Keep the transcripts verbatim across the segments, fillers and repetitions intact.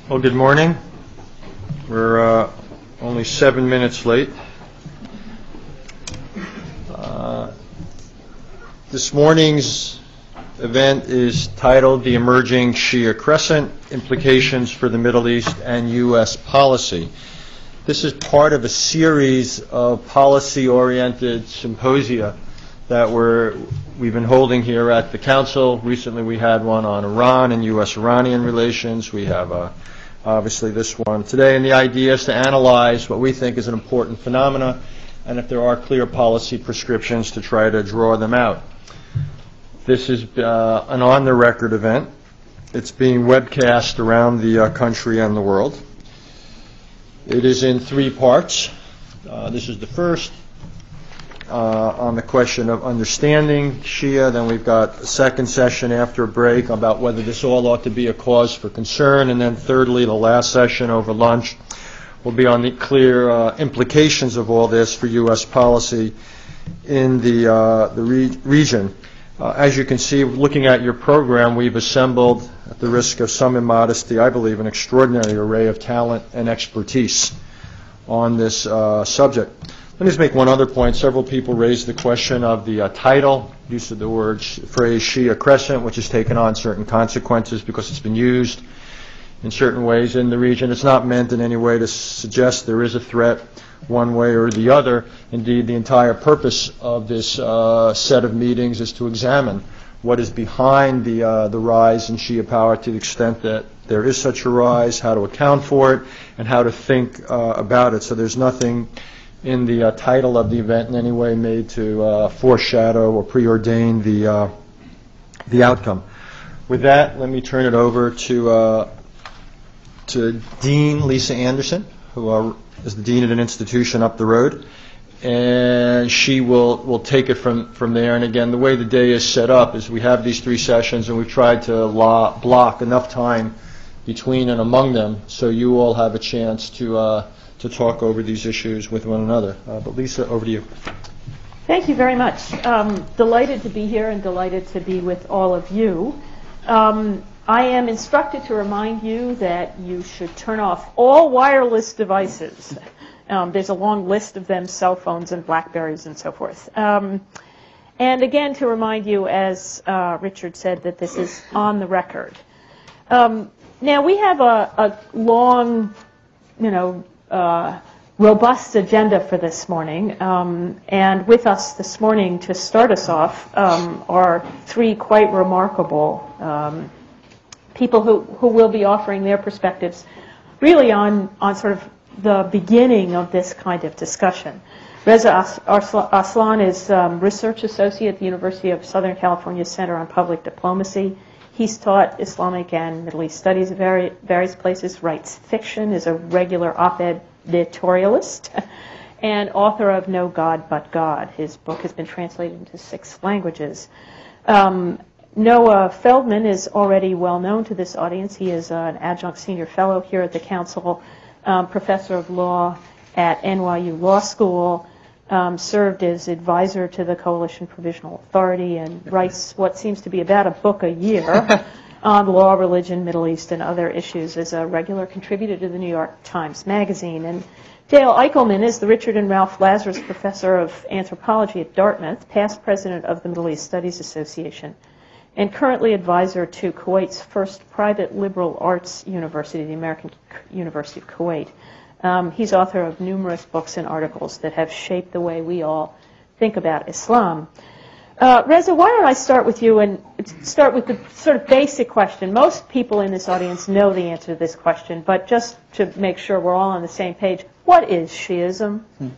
Well, good morning. We're uh, only seven minutes late. Uh, this morning's event is titled The Emerging Shia Crescent, Implications for the Middle East and U S Policy. This is part of a series of policy-oriented symposia that we're, we've been holding here at the Council. Recently we had one on Iran and U S Iranian relations. We have uh, obviously this one today, and the idea is to analyze what we think is an important phenomena, and if there are clear policy prescriptions, to try to draw them out. This is uh, an on-the-record event. It's being webcast around the uh, country and the world. It is in three parts. Uh, this is the first uh, on the question of understanding Shia. Then we've got a second session after a break about whether this all ought to be a cause for concern. And then thirdly, the last session over lunch will be on the clear uh, implications of all this for U S policy in the, uh, the re- region. Uh, as you can see, looking at your program, we've assembled, at the risk of some immodesty, I believe, an extraordinary array of talent and expertise on this uh, subject. Let me just make one other point. Several people raised the question of the uh, title, use of the word sh- phrase Shia Crescent, which has taken on certain consequences because it's been used in certain ways in the region. It's not meant in any way to suggest there is a threat one way or the other. Indeed, the entire purpose of this uh, set of meetings is to examine what is behind the uh, the rise in Shia power, to the extent that there is such a rise, how to account for it, and how to think uh, about it. So there's nothing in the uh, title of the event in any way made to uh, foreshadow or preordain the uh, the outcome. With that, let me turn it over to uh, to Dean Lisa Anderson, who uh, is the dean at an institution up the road, and she will, will take it from, from there. And again, the way the day is set up is we have these three sessions, and we've tried to lo- block enough time between and among them so you all have a chance to uh, to talk over these issues with one another. Uh, but Lisa, over to you. Thank you very much. Um, delighted to be here and delighted to be with all of you. Um, I am instructed to remind you that you should turn off all wireless devices. Um, there's a long list of them, cell phones and Blackberries and so forth. Um, and again, to remind you, as uh, Richard said, that this is on the record. Um, now, we have a, a long, you know, uh, robust agenda for this morning. Um, and with us this morning, to start us off, um, are three quite remarkable um people who, who will be offering their perspectives really on, on sort of the beginning of this kind of discussion. Reza Aslan is um, research associate at the University of Southern California Center on Public Diplomacy. He's taught Islamic and Middle East studies at vari- various places, writes fiction, is a regular op-ed editorialist, and author of No God But God. His book has been translated into six languages. Um, Noah Feldman is already well known to this audience. He is uh, an adjunct senior fellow here at the Council, um, professor of law at N Y U Law School, um, served as advisor to the Coalition Provisional Authority, and writes what seems to be about a book a year on law, religion, Middle East, and other issues, as a regular contributor to the New York Times Magazine. And Dale Eichelman is the Richard and Ralph Lazarus Professor of Anthropology at Dartmouth, past president of the Middle East Studies Association, and currently advisor to Kuwait's first private liberal arts university, the American University of Kuwait. Um, he's author of numerous books and articles that have shaped the way we all think about Islam. Uh, Reza, why don't I start with you and start with the sort of basic question. Most people in this audience know the answer to this question, but just to make sure we're all on the same page, what is Shi'ism? Hmm.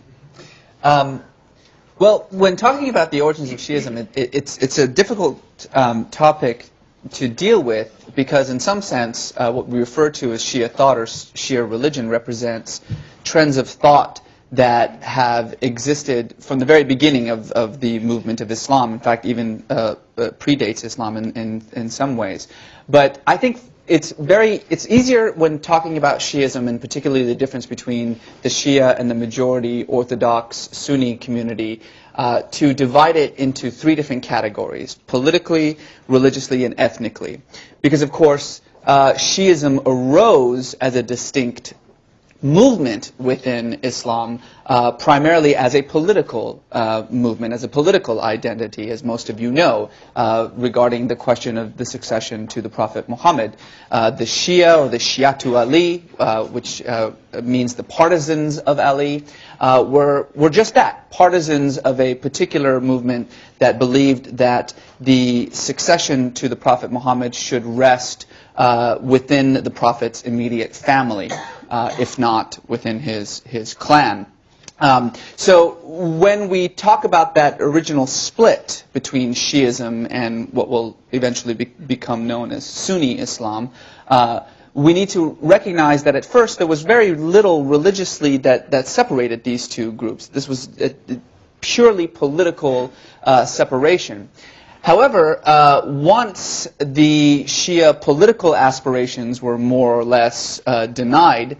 Um, Well, when talking about the origins of Shi'ism, it, it, it's it's a difficult um, topic to deal with because, in some sense, uh, what we refer to as Shia thought or Shia religion represents trends of thought that have existed from the very beginning of, of the movement of Islam. In fact, even uh, uh, predates Islam in, in in some ways. But I think it's very it's easier when talking about Shi'ism, and particularly the difference between the Shia and the majority Orthodox Sunni community, uh, to divide it into three different categories: politically, religiously, and ethnically. Because of course, uh, Shi'ism arose as a distinct movement within Islam, uh, primarily as a political uh, movement, as a political identity, as most of you know, uh, regarding the question of the succession to the Prophet Muhammad. Uh, the Shia, or the Shi'atu Ali, uh, which uh, means the partisans of Ali, uh, were, were just that, partisans of a particular movement that believed that the succession to the Prophet Muhammad should rest uh, within the Prophet's immediate family. Uh, if not within his, his clan. Um, so when we talk about that original split between Shi'ism and what will eventually be, become known as Sunni Islam, uh, we need to recognize that at first there was very little religiously that, that separated these two groups. This was a, a purely political uh, separation. However, uh, once the Shia political aspirations were more or less uh, denied,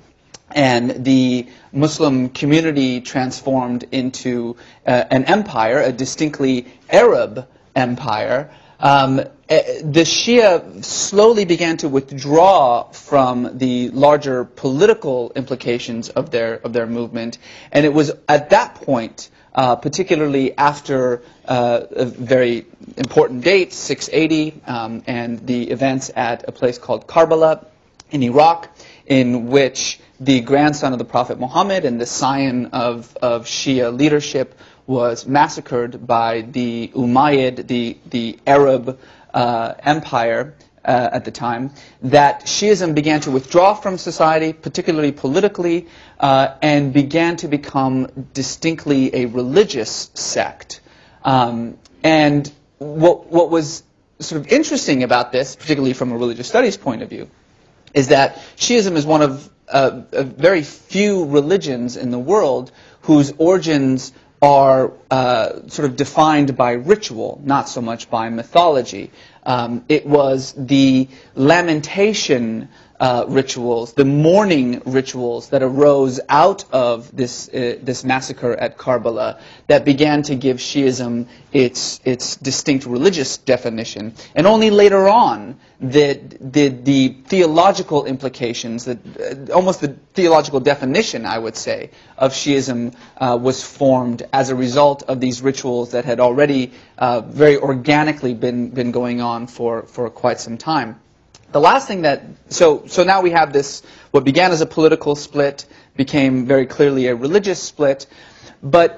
and the Muslim community transformed into uh, an empire, a distinctly Arab empire, um, the Shia slowly began to withdraw from the larger political implications of their, of their movement, and it was at that point, Uh, particularly after uh, a very important date, six eighty, um, and the events at a place called Karbala in Iraq, in which the grandson of the Prophet Muhammad and the scion of, of Shia leadership was massacred by the Umayyad, the, the Arab uh, empire uh, at the time, that Shi'ism began to withdraw from society, particularly politically, uh, and began to become distinctly a religious sect. Um, and what, what was sort of interesting about this, particularly from a religious studies point of view, is that Shi'ism is one of uh, a very few religions in the world whose origins are uh, sort of defined by ritual, not so much by mythology. Um, it was the lamentation uh, rituals, the mourning rituals that arose out of this uh, this massacre at Karbala that began to give Shi'ism its its distinct religious definition. And only later on did, did the theological implications, that uh, almost the theological definition, I would say, of Shi'ism uh, was formed as a result of these rituals that had already uh, very organically been been going on for for quite some time. The last thing that, so so now we have this, what began as a political split became very clearly a religious split, but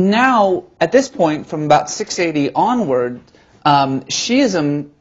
now at this point, from about six eighty onward, um, Shi'ism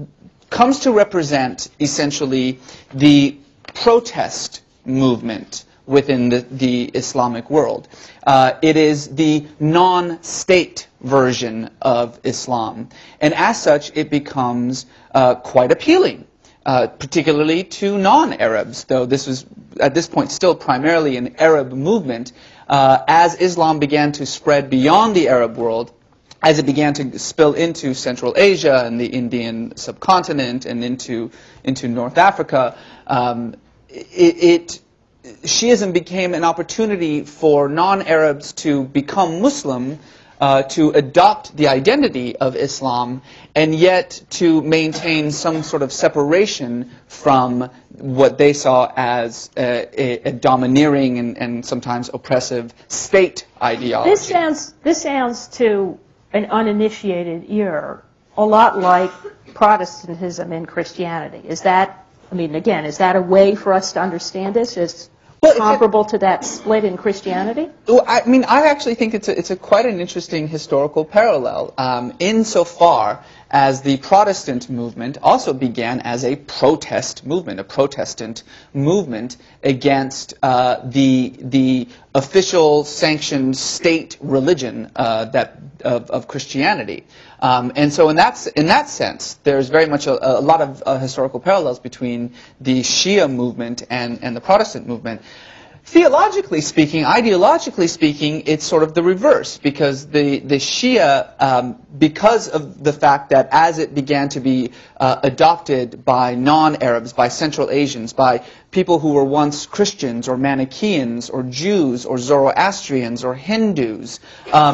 comes to represent essentially the protest movement within the, the Islamic world. Uh, it is the non-state version of Islam, and as such it becomes uh, quite appealing. Uh, particularly to non-Arabs, though this was at this point still primarily an Arab movement, uh, as Islam began to spread beyond the Arab world, as it began to spill into Central Asia and the Indian subcontinent and into into North Africa, um, it, it Shi'ism became an opportunity for non-Arabs to become Muslim, Uh, to adopt the identity of Islam, and yet to maintain some sort of separation from what they saw as a, a, a domineering and, and sometimes oppressive state ideology. This sounds, this sounds to an uninitiated ear a lot like Protestantism in Christianity. Is that, I mean, again, is that a way for us to understand this? Is Well, comparable it, to that split in Christianity? Well, I mean, I actually think it's a, it's a quite an interesting historical parallel, um, insofar as the Protestant movement also began as a protest movement, a Protestant movement against uh, the the official sanctioned state religion uh, that of, of Christianity. Um, and so in that, in that sense, there's very much a, a lot of uh, historical parallels between the Shia movement and, and the Protestant movement. Theologically speaking, ideologically speaking, it's sort of the reverse, because the, the Shia, um, because of the fact that as it began to be uh, adopted by non-Arabs, by Central Asians, by people who were once Christians or Manichaeans or Jews or Zoroastrians or Hindus, um,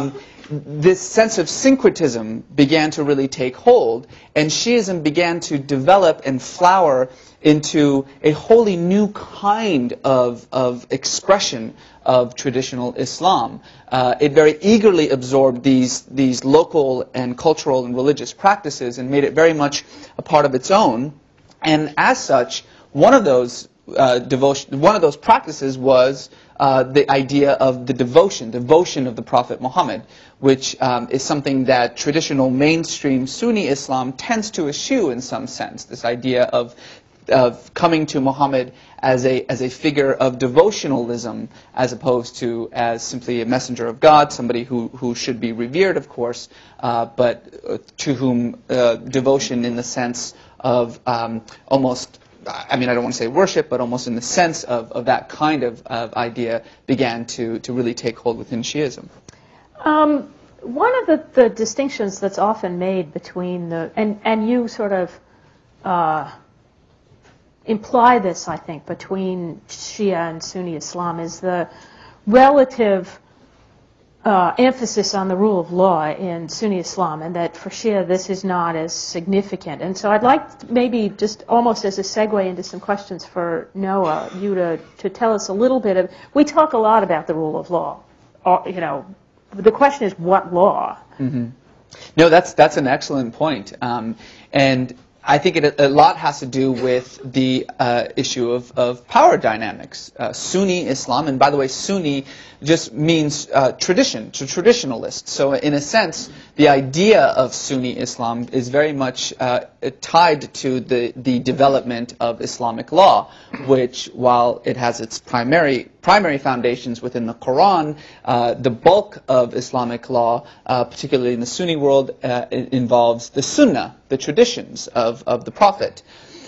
this sense of syncretism began to really take hold, and Shi'ism began to develop and flower into a wholly new kind of, of expression of traditional Islam. Uh, it very eagerly absorbed these, these local and cultural and religious practices and made it very much a part of its own. And as such, one of those uh, devotion, one of those practices was uh, the idea of the devotion, devotion of the Prophet Muhammad, which um, is something that traditional mainstream Sunni Islam tends to eschew in some sense. This idea of of coming to Muhammad as a as a figure of devotionalism, as opposed to as simply a messenger of God, somebody who who should be revered, of course, uh, but uh, to whom uh, devotion in the sense of um, almost, I mean, I don't want to say worship, but almost in the sense of, of that kind of, of idea began to, to really take hold within Shi'ism. Um, one of the, the distinctions that's often made between the, and, and you sort of uh, imply this, I think, between Shia and Sunni Islam is the relative uh, emphasis on the rule of law in Sunni Islam, and that for Shia this is not as significant. And so I'd like to maybe just almost as a segue into some questions for Noah, you to, to tell us a little bit of, we talk a lot about the rule of law. Uh, you know, the question is what law? Mm-hmm. No, that's that's an excellent point. Um, and I think it, a lot has to do with the uh, issue of, of power dynamics. Uh, Sunni Islam, and by the way, Sunni just means uh, tradition, to traditionalist. So in a sense, the idea of Sunni Islam is very much uh, tied to the, the development of Islamic law, which, while it has its primary primary foundations within the Quran, uh, the bulk of Islamic law, uh, particularly in the Sunni world, uh, involves the Sunnah, the traditions of, of the Prophet.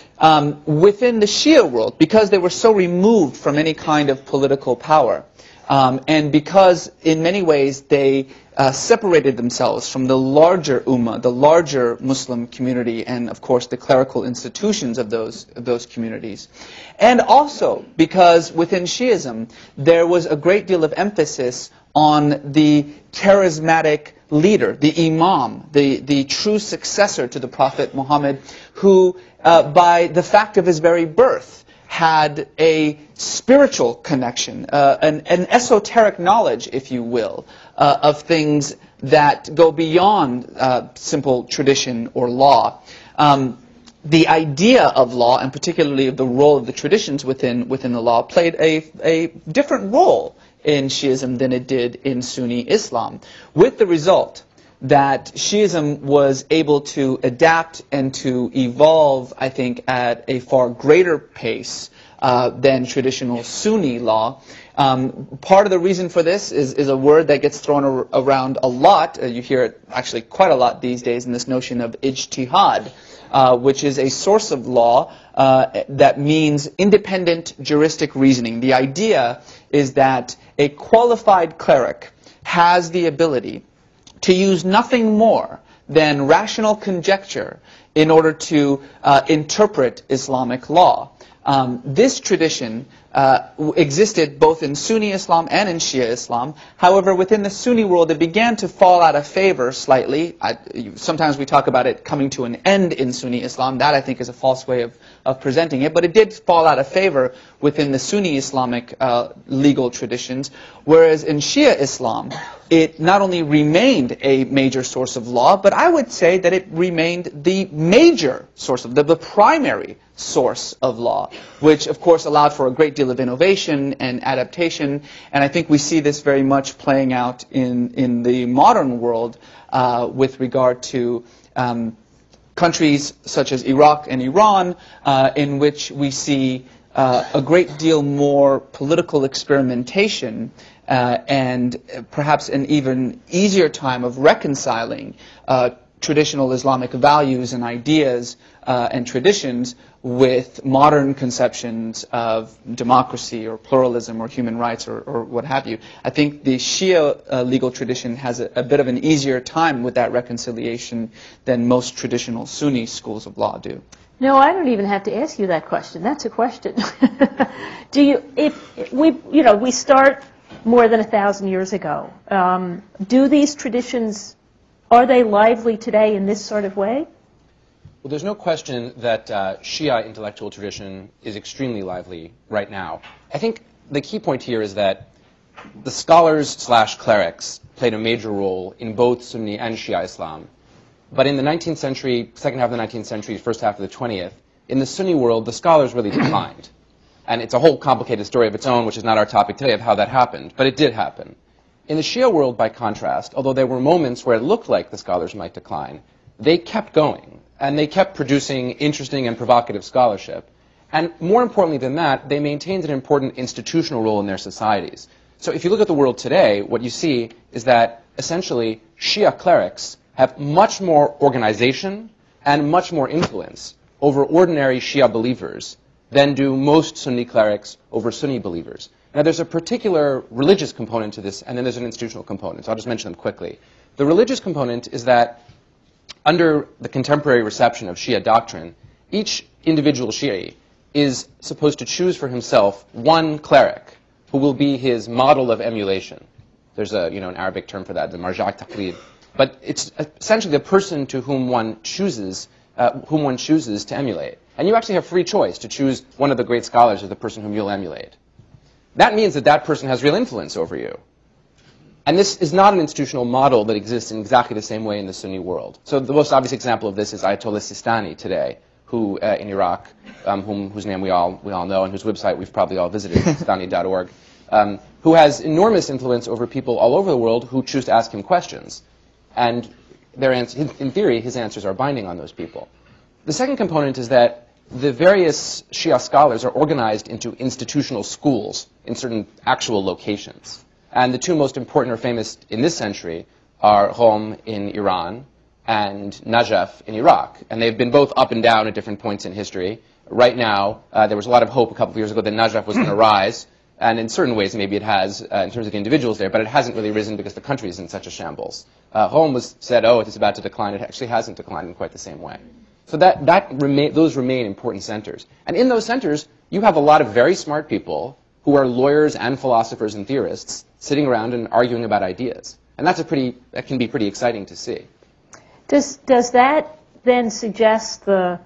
Um, within the Shia world, because they were so removed from any kind of political power, um, and because in many ways they uh, separated themselves from the larger ummah, the larger Muslim community, and of course the clerical institutions of those, of those communities. And also because within Shi'ism there was a great deal of emphasis on the charismatic leader, the imam, the, the true successor to the Prophet Muhammad, who uh, by the fact of his very birth had a spiritual connection, uh, an, an esoteric knowledge, if you will, uh, of things that go beyond uh, simple tradition or law. Um, the idea of law, and particularly of the role of the traditions within, within the law, played a, a different role in Shi'ism than it did in Sunni Islam, with the result that Shi'ism was able to adapt and to evolve, I think, at a far greater pace uh, than traditional Sunni law. Um, part of the reason for this is, is a word that gets thrown ar around a lot. Uh, you hear it actually quite a lot these days, in this notion of ijtihad, uh, which is a source of law uh, that means independent juristic reasoning. The idea is that a qualified cleric has the ability to use nothing more than rational conjecture in order to uh, interpret Islamic law. Um, this tradition uh, existed both in Sunni Islam and in Shia Islam. However, within the Sunni world, it began to fall out of favor slightly. I, sometimes we talk about it coming to an end in Sunni Islam. That, I think, is a false way of, of presenting it. But it did fall out of favor within the Sunni Islamic uh, legal traditions, whereas in Shia Islam, it not only remained a major source of law, but I would say that it remained the major source of, the, the primary source of law, which of course allowed for a great deal of innovation and adaptation. And I think we see this very much playing out in, in the modern world uh, with regard to um, countries such as Iraq and Iran, uh, in which we see uh, a great deal more political experimentation uh, and perhaps an even easier time of reconciling uh, traditional Islamic values and ideas uh, and traditions with modern conceptions of democracy or pluralism or human rights or, or what have you. I think the Shia uh, legal tradition has a, a bit of an easier time with that reconciliation than most traditional Sunni schools of law do. No, I don't even have to ask you that question. That's a question. Do you, if we, you know, we start more than a thousand years ago. Um, do these traditions, are they lively today in this sort of way? Well, there's no question that uh, Shia intellectual tradition is extremely lively right now. I think the key point here is that the scholars slash clerics played a major role in both Sunni and Shia Islam. But in the nineteenth century, second half of the nineteenth century, first half of the twentieth, in the Sunni world, the scholars really declined. And it's a whole complicated story of its own, which is not our topic today, of how that happened. But it did happen. In the Shia world, by contrast, although there were moments where it looked like the scholars might decline, they kept going. And they kept producing interesting and provocative scholarship. And more importantly than that, they maintained an important institutional role in their societies. So if you look at the world today, what you see is that essentially Shia clerics have much more organization and much more influence over ordinary Shia believers than do most Sunni clerics over Sunni believers. Now there's a particular religious component to this, and then there's an institutional component. So I'll just mention them quickly. The religious component is that under the contemporary reception of Shia doctrine, each individual Shi'i is supposed to choose for himself one cleric who will be his model of emulation. There's a, you know, an Arabic term for that, the marja' taqlid. But it's essentially the person to whom one chooses, uh, whom one chooses to emulate. And you actually have free choice to choose one of the great scholars as the person whom you'll emulate. That means that that person has real influence over you. And this is not an institutional model that exists in exactly the same way in the Sunni world. So the most obvious example of this is Ayatollah Sistani today, who uh, in Iraq, um, whom, whose name we all we all know, and whose website we've probably all visited, sistani dot org, um, who has enormous influence over people all over the world who choose to ask him questions, and their ans- in theory, his answers are binding on those people. The second component is that the various Shia scholars are organized into institutional schools in certain actual locations. And the two most important or famous in this century are Qom in Iran and Najaf in Iraq. And they've been both up and down at different points in history. Right now, uh, there was a lot of hope a couple of years ago that Najaf was going to rise. And in certain ways, maybe it has uh, in terms of the individuals there, but it hasn't really risen because the country is in such a shambles. Uh, Qom was said, oh, it's about to decline. It actually hasn't declined in quite the same way. So that, that remain, those remain important centers. And in those centers, you have a lot of very smart people who are lawyers and philosophers and theorists sitting around and arguing about ideas. And that's a pretty, that can be pretty exciting to see. Does, does that then suggest the,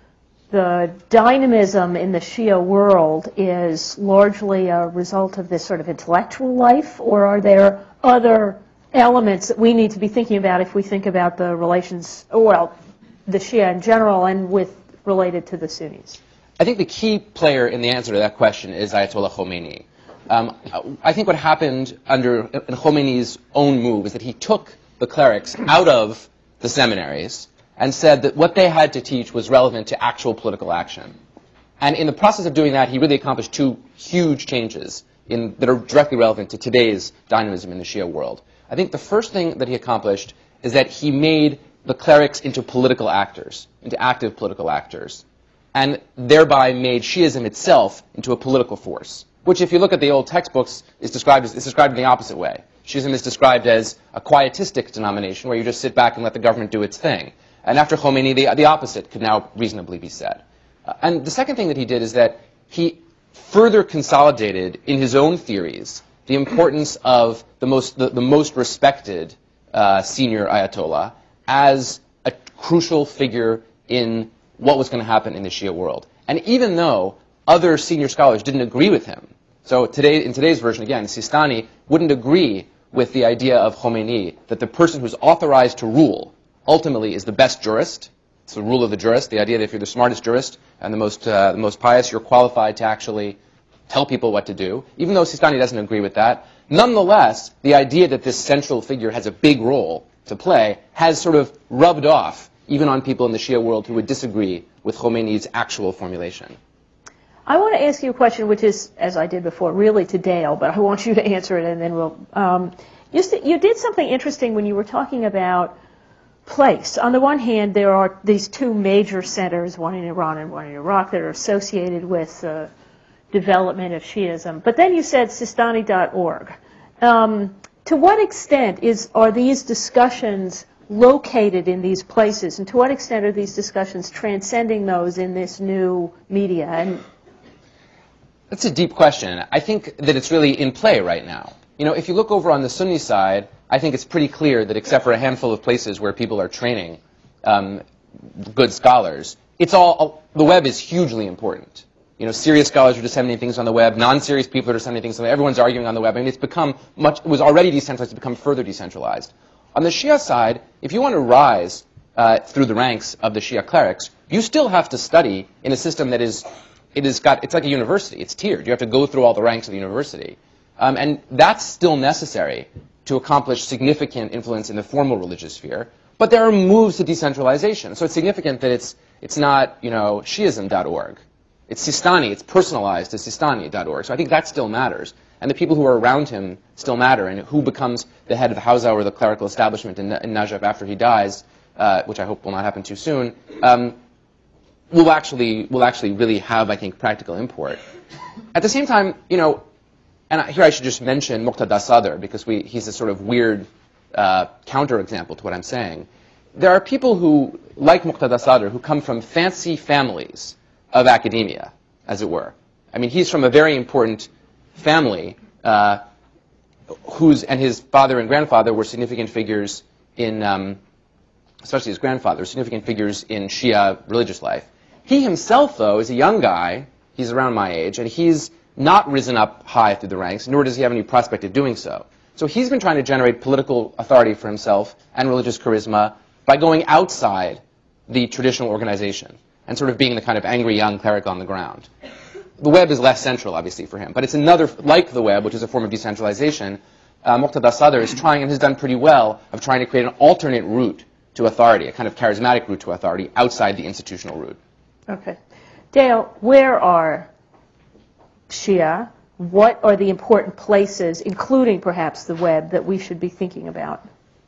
the dynamism in the Shia world is largely a result of this sort of intellectual life, or are there other elements that we need to be thinking about if we think about the relations, well, the Shia in general and with related to the Sunnis? I think the key player in the answer to that question is Ayatollah Khomeini. Um, I think what happened under in Khomeini's own move is that he took the clerics out of the seminaries and said that what they had to teach was relevant to actual political action. And in the process of doing that, he really accomplished two huge changes in, that are directly relevant to today's dynamism in the Shia world. I think the first thing that he accomplished is that he made the clerics into political actors, into active political actors, and thereby made Shiism itself into a political force, which, if you look at the old textbooks, is described as, is described in the opposite way. Shiism is described as a quietistic denomination where you just sit back and let the government do its thing. And after Khomeini, the, the opposite could now reasonably be said. Uh, and the second thing that he did is that he further consolidated in his own theories the importance of the most, the, the most respected uh, senior Ayatollah as a crucial figure in what was going to happen in the Shia world. And even though other senior scholars didn't agree with him, so today, in today's version, again, Sistani wouldn't agree with the idea of Khomeini that the person who's authorized to rule ultimately is the best jurist. It's the rule of the jurist, the idea that if you're the smartest jurist and the most, uh, the most pious, you're qualified to actually tell people what to do. Even though Sistani doesn't agree with that, nonetheless, the idea that this central figure has a big role to play has sort of rubbed off even on people in the Shia world who would disagree with Khomeini's actual formulation. I want to ask you a question, which is, as I did before, really to Dale, but I want you to answer it, and then we'll... Um, you, st- you did something interesting when you were talking about place. On the one hand, there are these two major centers, one in Iran and one in Iraq, that are associated with uh, development of Shiism. But then you said Sistani dot org. Um, to what extent is are these discussions located in these places, and to what extent are these discussions transcending those in this new media? And that's a deep question. I think that it's really in play right now. You know, if you look over on the Sunni side, I think it's pretty clear that except for a handful of places where people are training um, good scholars, it's all, the web is hugely important. You know, serious scholars are disseminating things on the web, non-serious people are disseminating things on the web, everyone's arguing on the web. I mean, it's become much, it was already decentralized, it's become further decentralized. On the Shia side, if you want to rise uh, through the ranks of the Shia clerics, you still have to study in a system that is, it has got, it's like a university, it's tiered. You have to go through all the ranks of the university. Um, and that's still necessary to accomplish significant influence in the formal religious sphere. But there are moves to decentralization. So it's significant that it's, it's not, you know, Shi'ism dot org. It's Sistani, it's personalized to Sistani dot org. So I think that still matters. And the people who are around him still matter. And who becomes the head of the Hawza or the clerical establishment in, in Najaf after he dies, uh, which I hope will not happen too soon, um, will actually, will actually really have, I think, practical import. At the same time, you know, and here I should just mention Muqtada Sadr, because we, he's a sort of weird uh, counterexample to what I'm saying. There are people who, like Muqtada Sadr, who come from fancy families of academia, as it were. I mean, he's from a very important family, uh, whose, and his father and grandfather were significant figures in, um, especially his grandfather, significant figures in Shia religious life. He himself, though, is a young guy, he's around my age, and he's not risen up high through the ranks, nor does he have any prospect of doing so. So he's been trying to generate political authority for himself and religious charisma by going outside the traditional organization and sort of being the kind of angry young cleric on the ground. The web is less central, obviously, for him, but it's another, like the web, which is a form of decentralization, uh, Muqtada Sadr is trying, and has done pretty well, of trying to create an alternate route to authority, a kind of charismatic route to authority outside the institutional route. Okay. Dale, where are Shia? What are the important places, including perhaps the web, that we should be thinking about?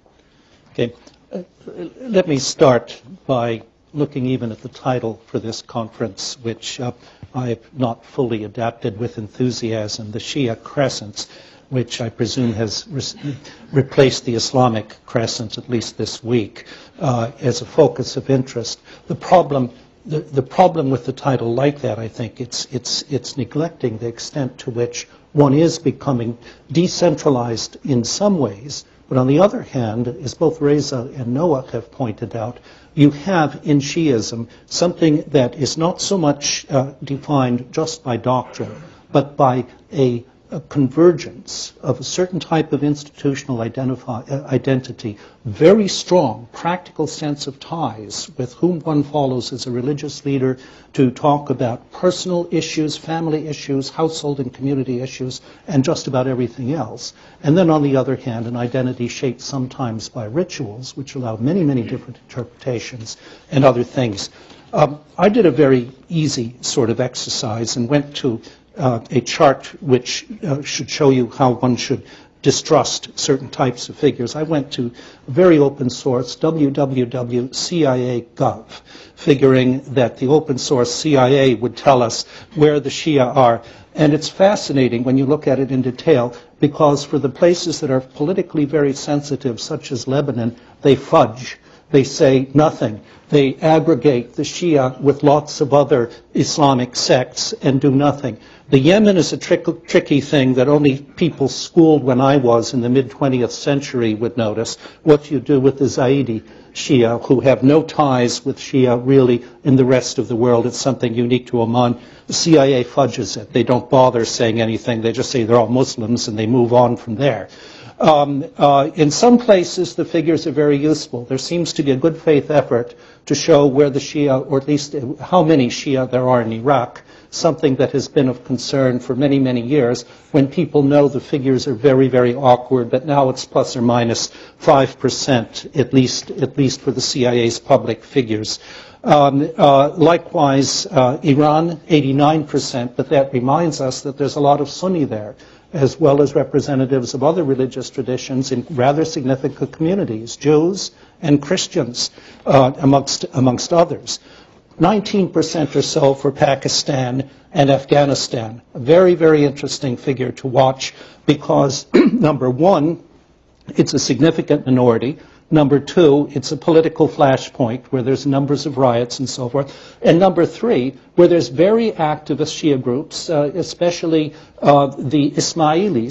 Okay. Uh, let me start by looking even at the title for this conference, which uh, I have not fully adapted with enthusiasm, the Shia Crescents, which I presume has re- replaced the Islamic Crescent, at least this week, uh, as a focus of interest. The problem The, the problem with the title like that, I think, it's, it's, it's neglecting the extent to which one is becoming decentralized in some ways. But on the other hand, as both Reza and Noah have pointed out, you have in Shi'ism something that is not so much uh, defined just by doctrine, but by a a convergence of a certain type of institutional identify, uh, identity, very strong practical sense of ties with whom one follows as a religious leader to talk about personal issues, family issues, household and community issues, and just about everything else. And then on the other hand, an identity shaped sometimes by rituals, which allow many, many different interpretations and other things. Um, I did a very easy sort of exercise and went to Uh, a chart which uh, should show you how one should distrust certain types of figures. I went to very open source, w w w dot c i a dot gov, figuring that the open source C I A would tell us where the Shia are. And it's fascinating when you look at it in detail, because for the places that are politically very sensitive, such as Lebanon, they fudge. They say nothing. They aggregate the Shia with lots of other Islamic sects and do nothing. The Yemen is a trick, tricky thing that only people schooled when I was in the mid-twentieth century would notice. What you do with the Zaidi Shia, who have no ties with Shia really in the rest of the world. It's something unique to Oman. The C I A fudges it. They don't bother saying anything. They just say they're all Muslims and they move on from there. Um, uh, in some places, the figures are very useful. There seems to be a good faith effort to show where the Shia, or at least how many Shia there are in Iraq, something that has been of concern for many, many years, when people know the figures are very, very awkward, but now it's plus or minus five percent, at least, at least for the C I A's public figures. Um, uh, likewise, uh, Iran, eighty-nine percent, but that reminds us that there's a lot of Sunni there, as well as representatives of other religious traditions in rather significant communities, Jews and Christians, uh, amongst, amongst others. nineteen percent or so for Pakistan and Afghanistan. A very, very interesting figure to watch because, number one, it's a significant minority. Number two, it's a political flashpoint where there's numbers of riots and so forth. And number three, where there's very activist Shia groups, uh, especially uh, the Ismailis,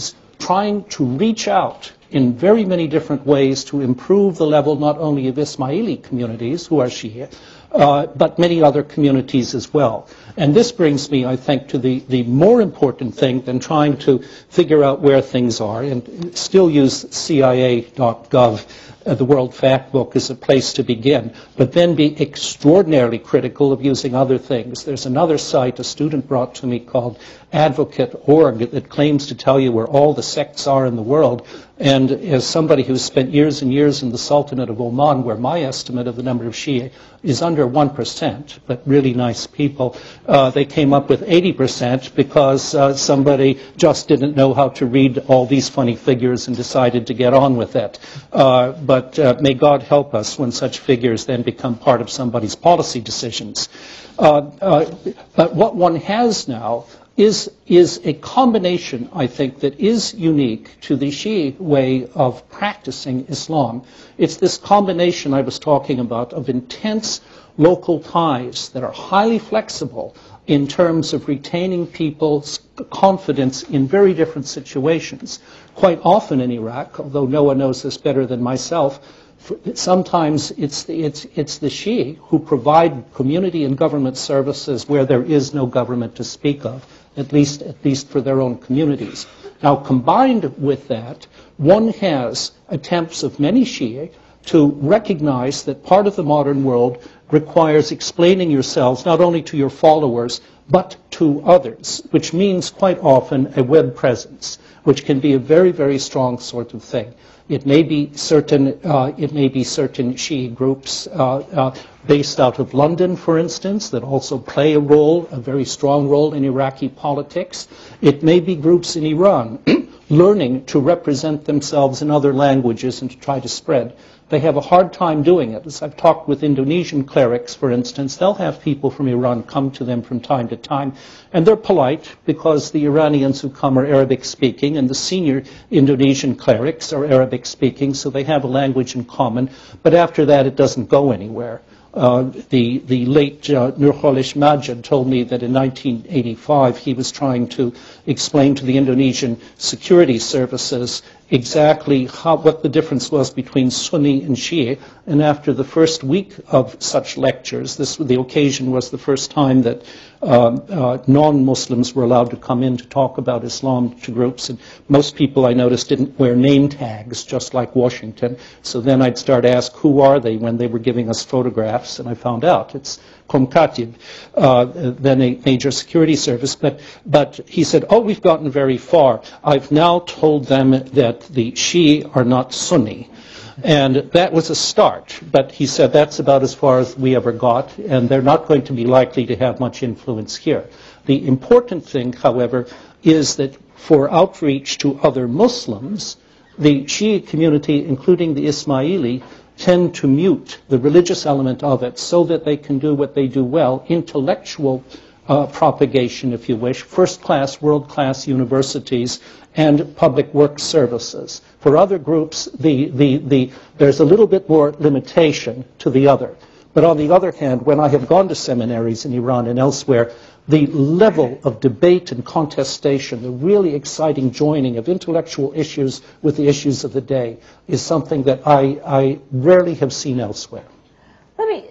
trying to reach out in very many different ways to improve the level not only of Ismaili communities, who are Shia, uh, but many other communities as well. And this brings me, I think, to the, the more important thing than trying to figure out where things are, and still use C I A dot gov, uh, the World Factbook, as a place to begin, but then be extraordinarily critical of using other things. There's another site a student brought to me called advocate dot org that claims to tell you where all the sects are in the world. And as somebody who's spent years and years in the Sultanate of Oman, where my estimate of the number of Shia is under one percent, but really nice people, uh, they came up with eighty percent because uh, somebody just didn't know how to read all these funny figures and decided to get on with it. Uh, but uh, may God help us when such figures then become part of somebody's policy decisions. Uh, uh, but what one has now is is a combination, I think, that is unique to the Shia way of practicing Islam. It's this combination I was talking about of intense local ties that are highly flexible in terms of retaining people's confidence in very different situations. Quite often in Iraq, although Noah knows this better than myself, sometimes it's the, it's, it's the Shia who provide community and government services where there is no government to speak of, at least, at least for their own communities. Now, combined with that, one has attempts of many Shia to recognize that part of the modern world requires explaining yourselves not only to your followers, but to others, which means quite often a web presence, which can be a very, very strong sort of thing. It may be certain, uh, it may be certain Shia groups uh, uh, based out of London, for instance, that also play a role, a very strong role in Iraqi politics. It may be groups in Iran learning to represent themselves in other languages and to try to spread. They have a hard time doing it. As I've talked with Indonesian clerics, for instance, they'll have people from Iran come to them from time to time, and they're polite because the Iranians who come are Arabic-speaking, and the senior Indonesian clerics are Arabic-speaking, so they have a language in common. But after that, it doesn't go anywhere. Uh, the, the late uh, Nurcholish Majid told me that in nineteen eighty-five he was trying to explain to the Indonesian security services exactly how, what the difference was between Sunni and Shia. And after the first week of such lectures, this the occasion was the first time that um, uh, non-Muslims were allowed to come in to talk about Islam to groups. And most people, I noticed, didn't wear name tags, just like Washington. So then I'd start to ask, who are they, when they were giving us photographs, and I found out it's Komkatib, uh, then a major security service. But, but he said, oh, we've gotten very far. I've now told them that the Shia are not Sunni. And that was a start. But he said that's about as far as we ever got, and they're not going to be likely to have much influence here. The important thing, however, is that for outreach to other Muslims, the Shia community, including the Ismaili, tend to mute the religious element of it so that they can do what they do well, intellectual uh, propagation, if you wish, first-class, world-class universities, and public work services. For other groups, the, the, the, there's a little bit more limitation to the other. But on the other hand, when I have gone to seminaries in Iran and elsewhere, the level of debate and contestation, the really exciting joining of intellectual issues with the issues of the day is something that I, I rarely have seen elsewhere. Let me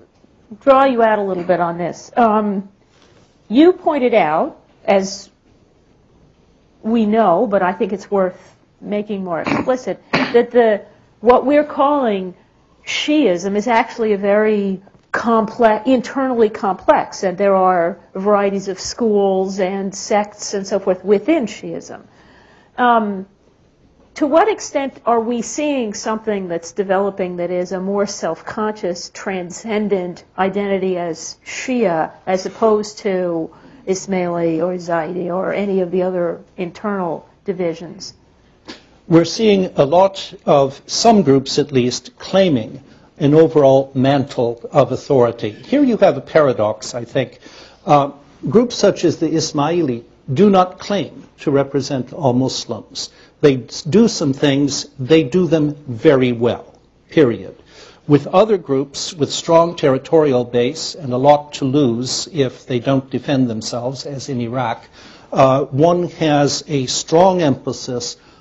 draw you out a little bit on this. Um, you pointed out, as we know, but I think it's worth making more explicit, that the what we're calling Shi'ism is actually a very complex, internally complex, and there are varieties of schools and sects and so forth within Shi'ism. Um, to what extent are we seeing something that's developing that is a more self-conscious, transcendent identity as Shia, as opposed to Ismaili or Zaidi or any of the other internal divisions? We're seeing a lot of some groups, at least, claiming an overall mantle of authority. Here you have a paradox, I think. Uh, groups such as the Ismaili do not claim to represent all Muslims. They do some things, they do them very well, period. With other groups with strong territorial base and a lot to lose if they don't defend themselves, as in Iraq, uh, one has a strong emphasis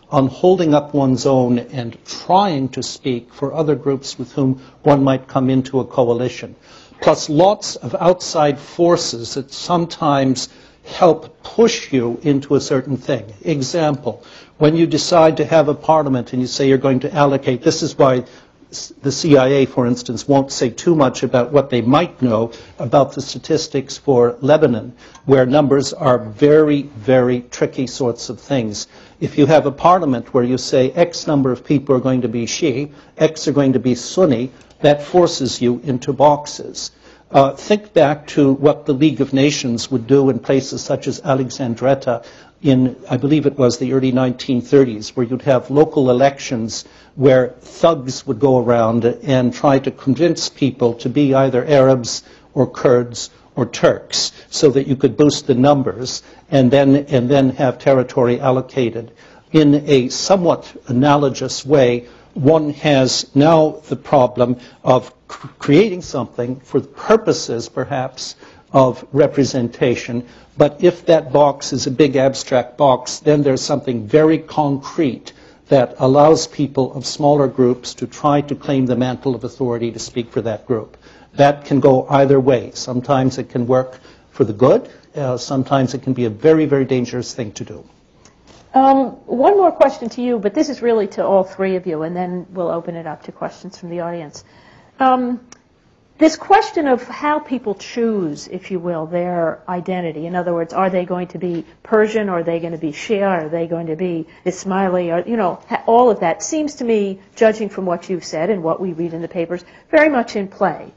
on holding up one's own and trying to speak for other groups with whom one might come into a coalition, plus lots of outside forces that sometimes help push you into a certain thing. Example, when you decide to have a parliament and you say you're going to allocate, this is why the C I A, for instance, won't say too much about what they might know about the statistics for Lebanon, where numbers are very, very tricky sorts of things. If you have a parliament where you say X number of people are going to be Shia, X are going to be Sunni, that forces you into boxes. Uh, think back to what the League of Nations would do in places such as Alexandretta in, I believe it was the early nineteen thirties, where you'd have local elections where thugs would go around and try to convince people to be either Arabs or Kurds or Turks so that you could boost the numbers and then, and then have territory allocated. In a somewhat analogous way, one has now the problem of cr- creating something for the purposes, perhaps, of representation. But if that box is a big abstract box, then there's something very concrete that allows people of smaller groups to try to claim the mantle of authority to speak for that group. That can go either way. Sometimes it can work for the good. Uh, sometimes it can be a very, very dangerous thing to do. Um, one more question to you, but this is really to all three of you, and then we'll open it up to questions from the audience. Um, this question of how people choose, if you will, their identity. In other words, are they going to be Persian, or are they going to be Shia, or are they going to be Ismaili, or, you know, all of that seems to me, judging from what you've said and what we read in the papers, very much in play.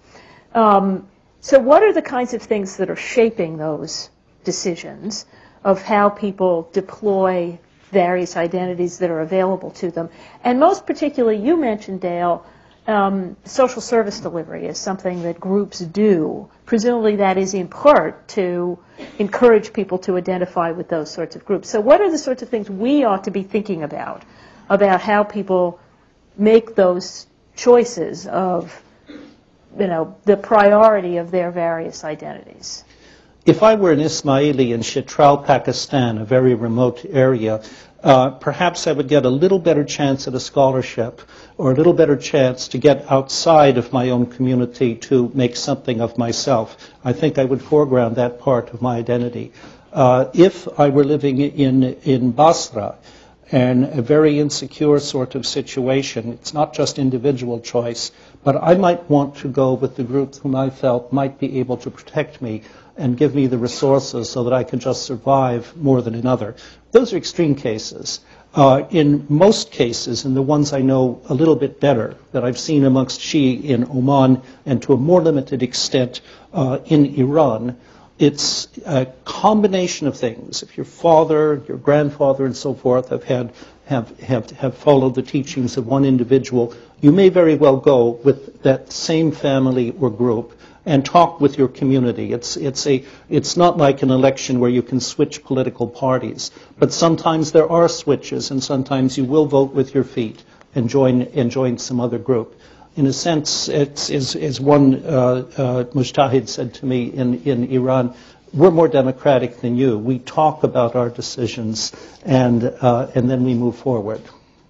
Um, so what are the kinds of things that are shaping those decisions of how people deploy various identities that are available to them? And most particularly, you mentioned, Dale, um, social service delivery is something that groups do. Presumably that is in part to encourage people to identify with those sorts of groups. So what are the sorts of things we ought to be thinking about, about how people make those choices of, you know, the priority of their various identities? If I were an Ismaili in Chitral, Pakistan, a very remote area, uh, perhaps I would get a little better chance at a scholarship or a little better chance to get outside of my own community to make something of myself. I think I would foreground that part of my identity. Uh, if I were living in, in Basra, and a very insecure sort of situation, it's not just individual choice, but I might want to go with the group whom I felt might be able to protect me and give me the resources so that I could just survive more than another. Those are extreme cases. Uh, in most cases, and the ones I know a little bit better, that I've seen amongst Shia in Oman and to a more limited extent uh, in Iran, it's a combination of things. If your father, your grandfather, and so forth have had have, have have followed the teachings of one individual, you may very well go with that same family or group and talk with your community. It's it's a it's not like an election where you can switch political parties, but sometimes there are switches, and sometimes you will vote with your feet and join and join some other group. In a sense, it's, as, as one uh, uh, mujtahid said to me in, in Iran, we're more democratic than you. We talk about our decisions, and uh, and then we move forward.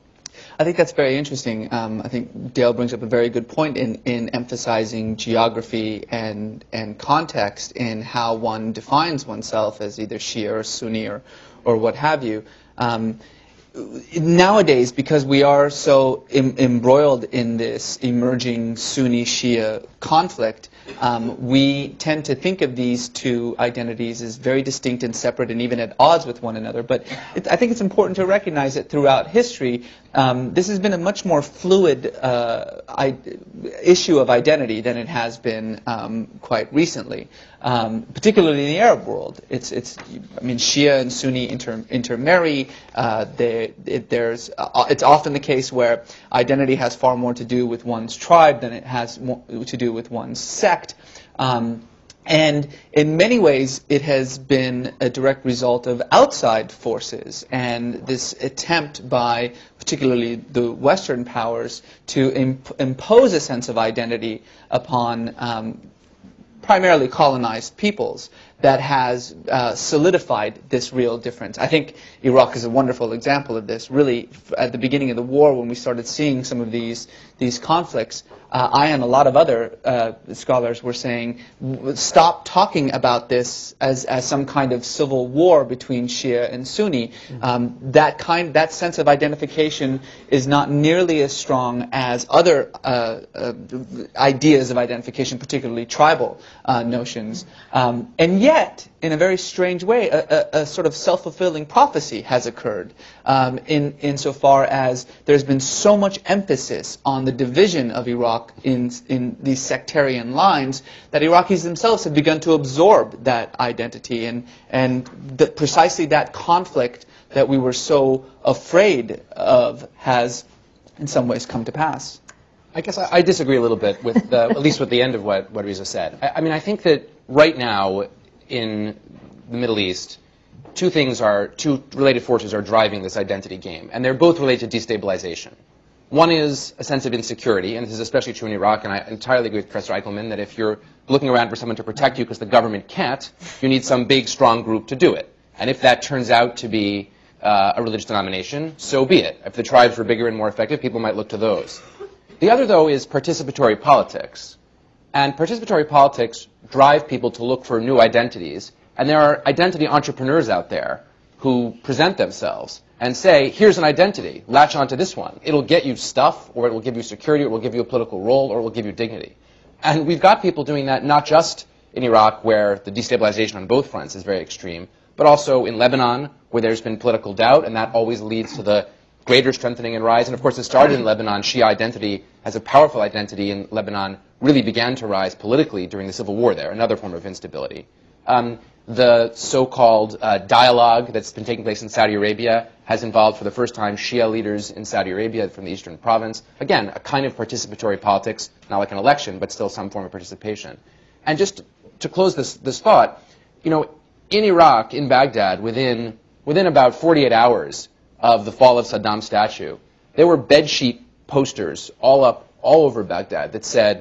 I think that's very interesting. Um, I think Dale brings up a very good point in, in emphasizing geography and, and context in how one defines oneself as either Shia or Sunni or, or what have you. Um, Nowadays, because we are so em embroiled in this emerging Sunni-Shia conflict, um, we tend to think of these two identities as very distinct and separate and even at odds with one another. But it, I think it's important to recognize that throughout history, um, this has been a much more fluid uh, I, issue of identity than it has been um, quite recently, um, particularly in the Arab world. It's, it's, I mean, Shia and Sunni inter, intermarry. Uh, they, it, there's, uh, it's often the case where identity has far more to do with one's tribe than it has more to do with one's sect. Um, And in many ways, it has been a direct result of outside forces and this attempt by particularly the Western powers to imp impose a sense of identity upon um, primarily colonized peoples that has uh, solidified this real difference. I think Iraq is a wonderful example of this. Really, at the beginning of the war, when we started seeing some of these these conflicts, uh, I and a lot of other uh, scholars were saying, stop talking about this as as some kind of civil war between Shia and Sunni. Um, that kind, that sense of identification is not nearly as strong as other uh, uh, ideas of identification, particularly tribal uh, notions. Um, and yet, in a very strange way, a, a, a sort of self-fulfilling prophecy has occurred um, in insofar as there's been so much emphasis on the division of Iraq in, in these sectarian lines that Iraqis themselves have begun to absorb that identity, and, and the, precisely that conflict that we were so afraid of has in some ways come to pass. I guess I, I disagree a little bit with the, at least with the end of what, what Reza said. I, I mean, I think that right now in the Middle East, two things are, two related forces are driving this identity game, and they're both related to destabilization. One is a sense of insecurity, and this is especially true in Iraq, and I entirely agree with Professor Eichelman that if you're looking around for someone to protect you because the government can't, you need some big, strong group to do it. And if that turns out to be uh, a religious denomination, so be it. If the tribes were bigger and more effective, people might look to those. The other, though, is participatory politics. And participatory politics drive people to look for new identities. And there are identity entrepreneurs out there who present themselves and say, here's an identity, latch onto this one. It'll get you stuff, or it will give you security, or it will give you a political role, or it will give you dignity. And we've got people doing that not just in Iraq, where the destabilization on both fronts is very extreme, but also in Lebanon, where there's been political doubt, and that always leads to the greater strengthening and rise. And of course, it started in Lebanon. Shia identity as a powerful identity in Lebanon really began to rise politically during the civil war there, another form of instability. Um, the so-called uh, dialogue that's been taking place in Saudi Arabia has involved for the first time Shia leaders in Saudi Arabia from the eastern province. Again, a kind of participatory politics, not like an election, but still some form of participation. And just to close this, this thought, you know, in Iraq, in Baghdad, within, within about forty-eight hours of the fall of Saddam's statue, there were bedsheet posters all up, all over Baghdad that said,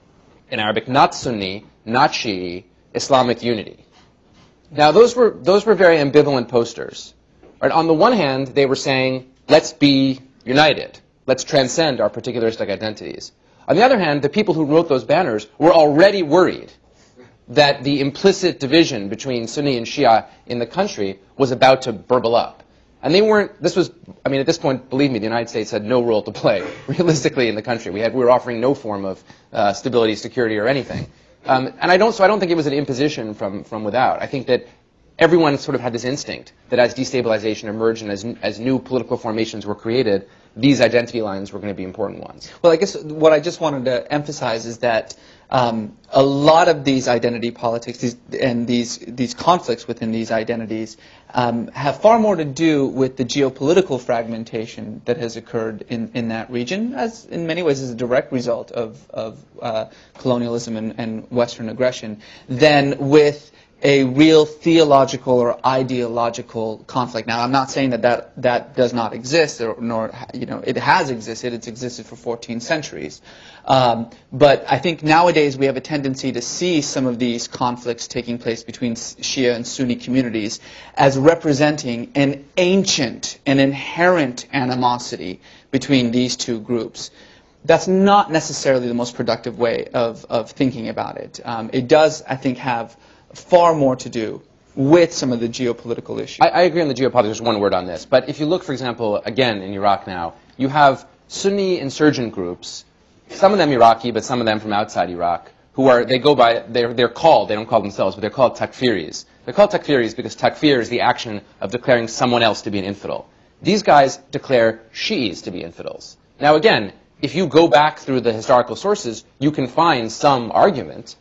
in Arabic, not Sunni, not Shi'i, Islamic unity. Now, those were, those were very ambivalent posters. Right? On the one hand, they were saying, let's be united. Let's transcend our particularistic identities. On the other hand, the people who wrote those banners were already worried that the implicit division between Sunni and Shia in the country was about to burble up. And they weren't, this was, I mean, at this point, believe me, the United States had no role to play, realistically, in the country. We had, we were offering no form of uh, stability, security, or anything. Um, and I don't, so I don't think it was an imposition from, from without. I think that everyone sort of had this instinct that as destabilization emerged and as, as new political formations were created, these identity lines were going to be important ones. Well, I guess what I just wanted to emphasize is that um, a lot of these identity politics these, and these, these conflicts within these identities um, have far more to do with the geopolitical fragmentation that has occurred in, in that region, as in many ways is a direct result of, of uh, colonialism and, and Western aggression, than with a real theological or ideological conflict. Now, I'm not saying that that, that does not exist, or, nor, you know, it has existed. It's existed for fourteen centuries. Um, but I think nowadays we have a tendency to see some of these conflicts taking place between Shia and Sunni communities as representing an ancient and inherent animosity between these two groups. That's not necessarily the most productive way of, of thinking about it. Um, it does, I think, have far more to do with some of the geopolitical issues. I, I agree on the geopolitics. There's one word on this. But if you look, for example, again, in Iraq now, you have Sunni insurgent groups, some of them Iraqi, but some of them from outside Iraq, who are, they go by, they're, they're called, they don't call themselves, but they're called takfiris. They're called takfiris because takfir is the action of declaring someone else to be an infidel. These guys declare Shi'is to be infidels. Now again, if you go back through the historical sources, you can find some argument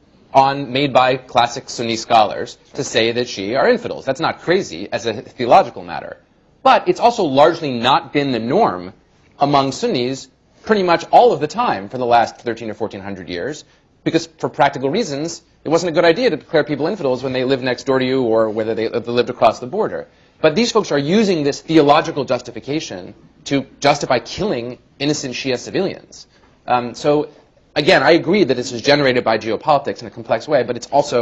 on, made by classic Sunni scholars to say that Shia are infidels. That's not crazy as a theological matter. But it's also largely not been the norm among Sunnis pretty much all of the time for the last thirteen or fourteen hundred years, because for practical reasons, it wasn't a good idea to declare people infidels when they lived next door to you or whether they, they lived across the border. But these folks are using this theological justification to justify killing innocent Shia civilians. Um, so again, I agree that this is generated by geopolitics in a complex way, but it's also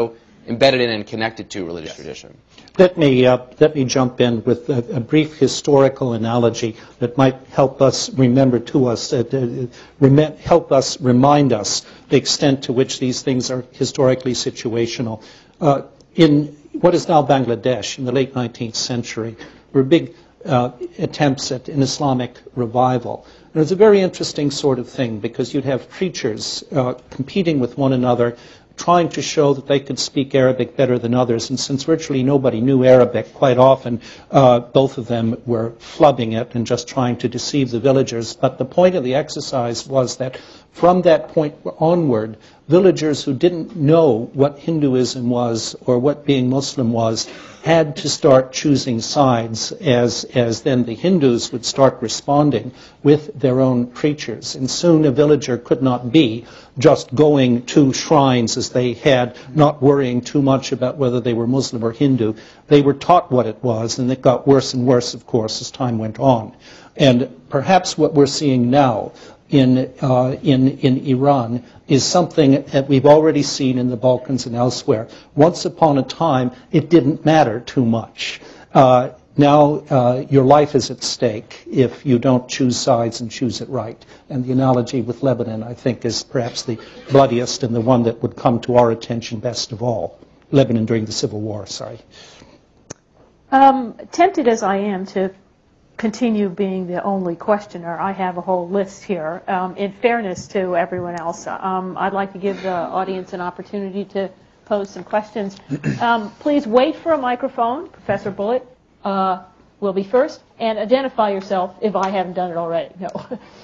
embedded in and connected to religious tradition. Let me, uh, let me jump in with a, a brief historical analogy that might help us remember to us, uh, rem- help us remind us the extent to which these things are historically situational. Uh, in what is now Bangladesh, in the late nineteenth century, there were big uh, attempts at an Islamic revival. And it was a very interesting sort of thing because you'd have preachers uh, competing with one another, trying to show that they could speak Arabic better than others. And since virtually nobody knew Arabic, quite often uh, both of them were flubbing it and just trying to deceive the villagers. But the point of the exercise was that from that point onward, villagers who didn't know what Hinduism was or what being Muslim was had to start choosing sides as, as then the Hindus would start responding with their own preachers. And soon a villager could not be just going to shrines as they had, not worrying too much about whether they were Muslim or Hindu. They were taught what it was, and it got worse and worse, of course, as time went on. And perhaps what we're seeing now in, uh, in, in Iran is something that we've already seen in the Balkans and elsewhere. Once upon a time, it didn't matter too much. Uh, now uh, your life is at stake if you don't choose sides and choose it right. And the analogy with Lebanon, I think, is perhaps the bloodiest and the one that would come to our attention best of all. Lebanon during the Civil War, sorry. Um, tempted as I am to continue being the only questioner, I have a whole list here. Um, in fairness to everyone else, um, I'd like to give the audience an opportunity to pose some questions. Um, please wait for a microphone. Professor Bullitt uh, will be first, and identify yourself if I haven't done it already. No.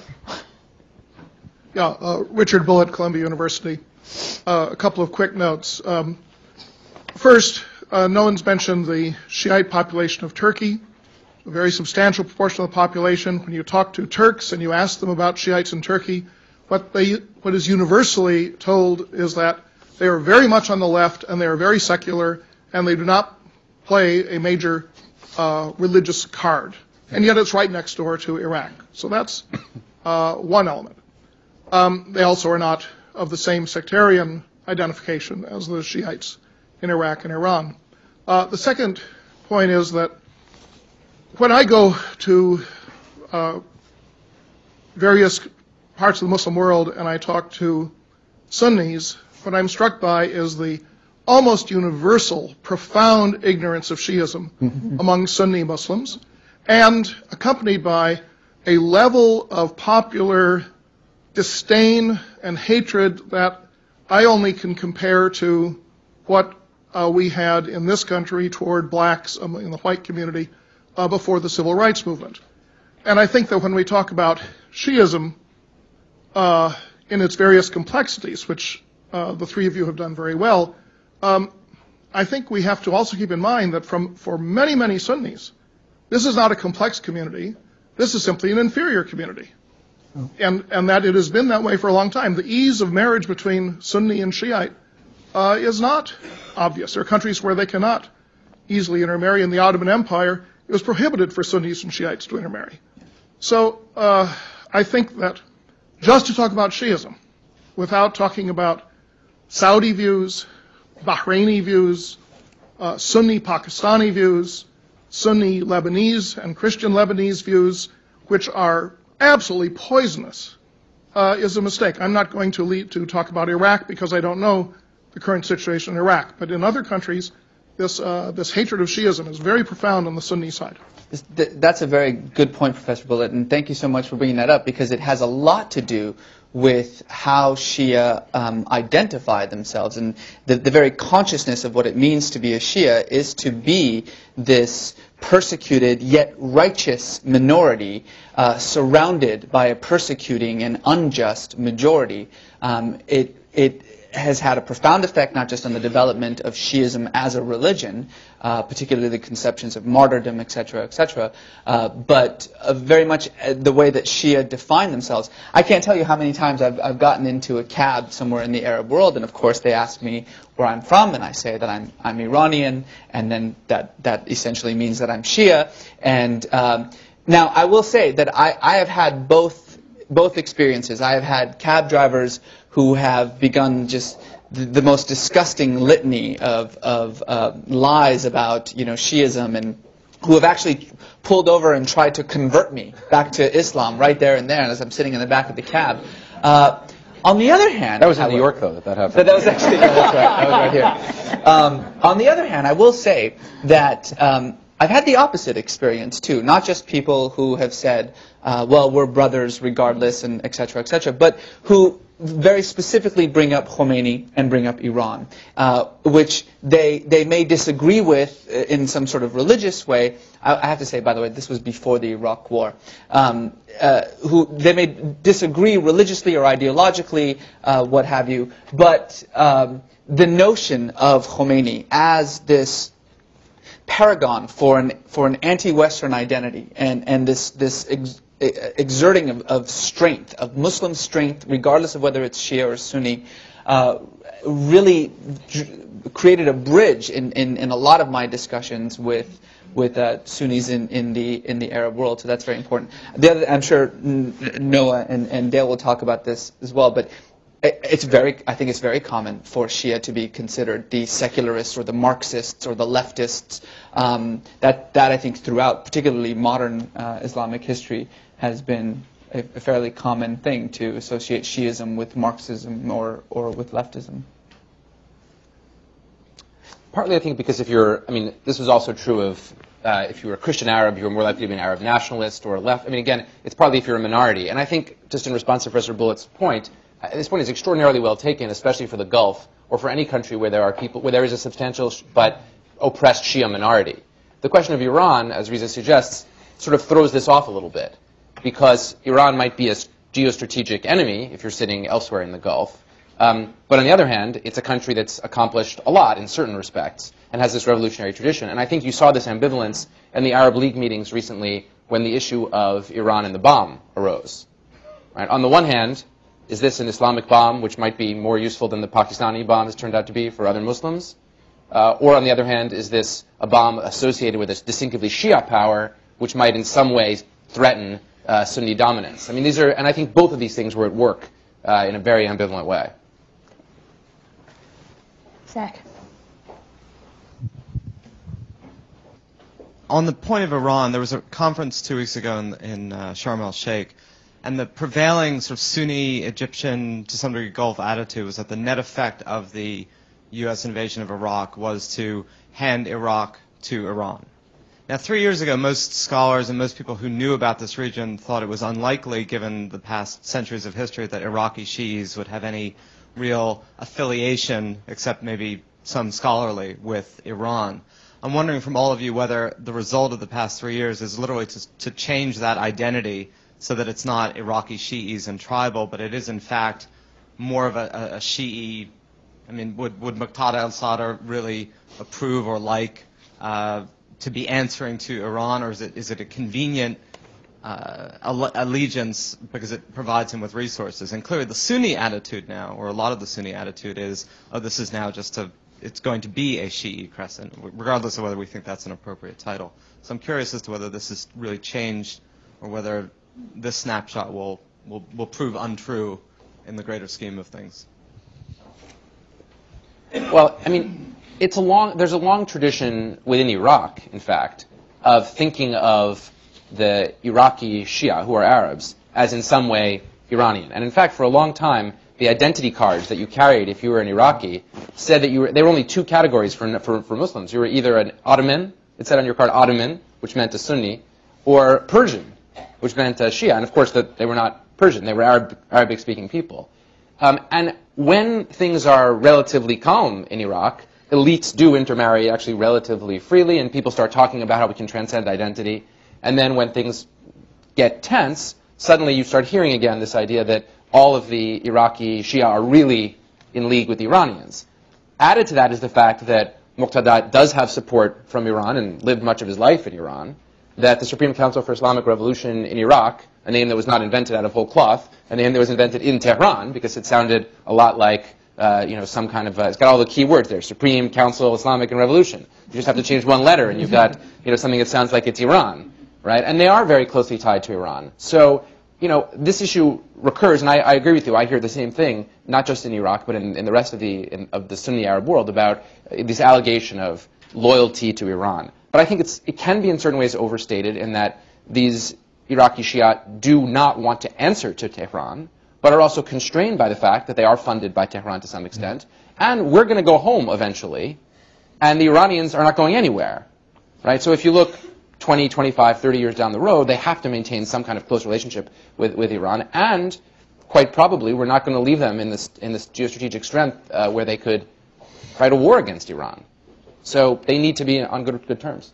Yeah, uh, Richard Bullitt, Columbia University. Uh, a couple of quick notes. Um, first, uh, no one's mentioned the Shiite population of Turkey. A very substantial proportion of the population. When you talk to Turks and you ask them about Shiites in Turkey, what they what is universally told is that they are very much on the left and they are very secular and they do not play a major uh, religious card. And yet it's right next door to Iraq. So that's uh, one element. Um, they also are not of the same sectarian identification as the Shiites in Iraq and Iran. Uh, the second point is that when I go to uh, various parts of the Muslim world and I talk to Sunnis, what I'm struck by is the almost universal, profound ignorance of Shiism among Sunni Muslims, and accompanied by a level of popular disdain and hatred that I only can compare to what uh, we had in this country toward blacks um, in the white community Uh, before the civil rights movement. And I think that when we talk about Shiism uh, in its various complexities, which uh, the three of you have done very well, um, I think we have to also keep in mind that from, for many, many Sunnis, this is not a complex community. This is simply an inferior community. Oh. And, and that it has been that way for a long time. The ease of marriage between Sunni and Shiite uh, is not obvious. There are countries where they cannot easily intermarry. In the Ottoman Empire, it was prohibited for Sunnis and Shiites to intermarry. So uh, I think that just to talk about Shiism without talking about Saudi views, Bahraini views, uh, Sunni Pakistani views, Sunni Lebanese and Christian Lebanese views, which are absolutely poisonous, uh, is a mistake. I'm not going to lead to talk about Iraq because I don't know the current situation in Iraq. But in other countries, This, uh, this hatred of Shiism is very profound on the Sunni side. That's a very good point, Professor Bullitt, and thank you so much for bringing that up because it has a lot to do with how Shia um, identify themselves. And the, the very consciousness of what it means to be a Shia is to be this persecuted yet righteous minority uh, surrounded by a persecuting and unjust majority. Um, it, it has had a profound effect not just on the development of Shiism as a religion, uh, particularly the conceptions of martyrdom, et cetera, et cetera, uh, but uh, very much the way that Shia define themselves. I can't tell you how many times I've, I've gotten into a cab somewhere in the Arab world, and of course they ask me where I'm from, and I say that I'm, I'm Iranian, and then that, that essentially means that I'm Shia. And um, now I will say that I, I have had both both experiences. I have had cab drivers who have begun just the, the most disgusting litany of, of uh, lies about, you know, Shiism, and who have actually pulled over and tried to convert me back to Islam right there and there as I'm sitting in the back of the cab. Uh, on the other hand... That was in however, New York, though, that that happened. That was actually, yeah, that's right, that was right here. Um, on the other hand, I will say that um, I've had the opposite experience, too. Not just people who have said, uh, well, we're brothers regardless, and et cetera, et cetera, but who very specifically bring up Khomeini and bring up Iran, uh, which they they may disagree with in some sort of religious way. I, I have to say, by the way, this was before the Iraq War. Um, uh, who they may disagree religiously or ideologically, uh, what have you, but um, the notion of Khomeini as this paragon for an for an anti-Western identity and and this this ex exerting of, of strength, of Muslim strength, regardless of whether it's Shia or Sunni, uh, really created a bridge in, in, in a lot of my discussions with with uh, Sunnis in, in the in the Arab world. So that's very important. The other, I'm sure Noah and, and Dale will talk about this as well, but it's very, I think it's very common for Shia to be considered the secularists or the Marxists or the leftists. Um, that, that I think throughout, particularly modern uh, Islamic history, has been a, a fairly common thing to associate Shiism with Marxism or, or with leftism. Partly, I think, because if you're, I mean, this was also true of uh, if you were a Christian Arab, you were more likely to be an Arab nationalist or a left. I mean, again, it's partly if you're a minority. And I think, just in response to Professor Bullitt's point, uh, this point is extraordinarily well taken, especially for the Gulf or for any country where there are people, where there is a substantial sh but oppressed Shia minority. The question of Iran, as Riza suggests, sort of throws this off a little bit, because Iran might be a geostrategic enemy if you're sitting elsewhere in the Gulf. Um, but on the other hand, it's a country that's accomplished a lot in certain respects and has this revolutionary tradition. And I think you saw this ambivalence in the Arab League meetings recently when the issue of Iran and the bomb arose. Right? On the one hand, is this an Islamic bomb which might be more useful than the Pakistani bomb has turned out to be for other Muslims? Uh, or on the other hand, is this a bomb associated with a distinctively Shia power which might in some ways threaten uh, Sunni dominance? I mean, these are, and I think both of these things were at work uh, in a very ambivalent way. Zach. On the point of Iran, there was a conference two weeks ago in, in uh, Sharm el-Sheikh, and the prevailing sort of Sunni, Egyptian, to some degree Gulf attitude was that the net effect of the U S invasion of Iraq was to hand Iraq to Iran. Now, three years ago, most scholars and most people who knew about this region thought it was unlikely, given the past centuries of history, that Iraqi Shi'is would have any real affiliation, except maybe some scholarly, with Iran. I'm wondering from all of you whether the result of the past three years is literally to, to change that identity so that it's not Iraqi Shi'is and tribal, but it is in fact more of a, a, a Shi'i. I mean, would, would Muqtada al-Sadr really approve or like uh, to be answering to Iran, or is it, is it a convenient uh, allegiance because it provides him with resources? And clearly the Sunni attitude now, or a lot of the Sunni attitude is, oh, this is now just a, it's going to be a Shi'i crescent, regardless of whether we think that's an appropriate title. So I'm curious as to whether this has really changed, or whether this snapshot will, will, will prove untrue in the greater scheme of things. Well, I mean, it's a long, there's a long tradition within Iraq, in fact, of thinking of the Iraqi Shia, who are Arabs, as in some way Iranian. And in fact, for a long time, the identity cards that you carried if you were an Iraqi said that you were, there were only two categories for, for, for Muslims. You were either an Ottoman, it said on your card Ottoman, which meant a Sunni, or Persian, which meant a Shia. And of course, that they were not Persian, they were Arab, Arabic-speaking people. Um, and when things are relatively calm in Iraq, elites do intermarry actually relatively freely, and people start talking about how we can transcend identity. And then when things get tense, suddenly you start hearing again this idea that all of the Iraqi Shia are really in league with the Iranians. Added to that is the fact that Muqtada does have support from Iran and lived much of his life in Iran, that the Supreme Council for Islamic Revolution in Iraq, a name that was not invented out of whole cloth, a name that was invented in Tehran because it sounded a lot like uh, you know, some kind of, uh, it's got all the key words there, Supreme Council, Islamic and Revolution. You just have to change one letter and you've got you know, something that sounds like it's Iran, right? And they are very closely tied to Iran. So you know, this issue recurs, and I, I agree with you. I hear the same thing, not just in Iraq, but in, in the rest of the in, of the Sunni Arab world about uh, this allegation of loyalty to Iran. But I think it's it can be in certain ways overstated in that these Iraqi Shia do not want to answer to Tehran, but are also constrained by the fact that they are funded by Tehran to some extent, and we're going to go home eventually, and the Iranians are not going anywhere, right? So if you look twenty, twenty-five, thirty years down the road, they have to maintain some kind of close relationship with, with Iran, and quite probably we're not going to leave them in this, in this geostrategic strength uh, where they could fight a war against Iran. So they need to be on good, good terms.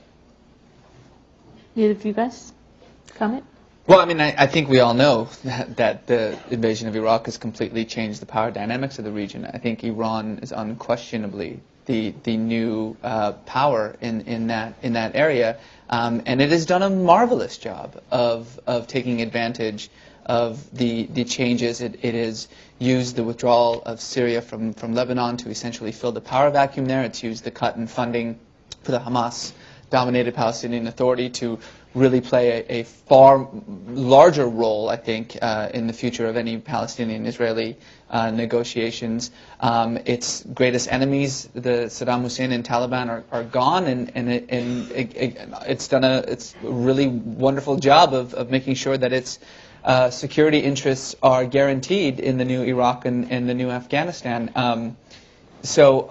Either of you guys comment? Well, I mean, I, I think we all know that, that the invasion of Iraq has completely changed the power dynamics of the region. I think Iran is unquestionably the the new uh, power in, in that in that area, um, and it has done a marvelous job of of taking advantage of the the changes. It, it has used the withdrawal of Syria from from Lebanon to essentially fill the power vacuum there. It's used the cut in funding for the Hamas-dominated Palestinian Authority to really play a, a far larger role, I think, uh, in the future of any Palestinian-Israeli uh, negotiations. Um, its greatest enemies, the Saddam Hussein and Taliban, are, are gone, and, and, it, and it, it, it's done a it's a really wonderful job of, of making sure that its uh, security interests are guaranteed in the new Iraq and, and the new Afghanistan. Um, so.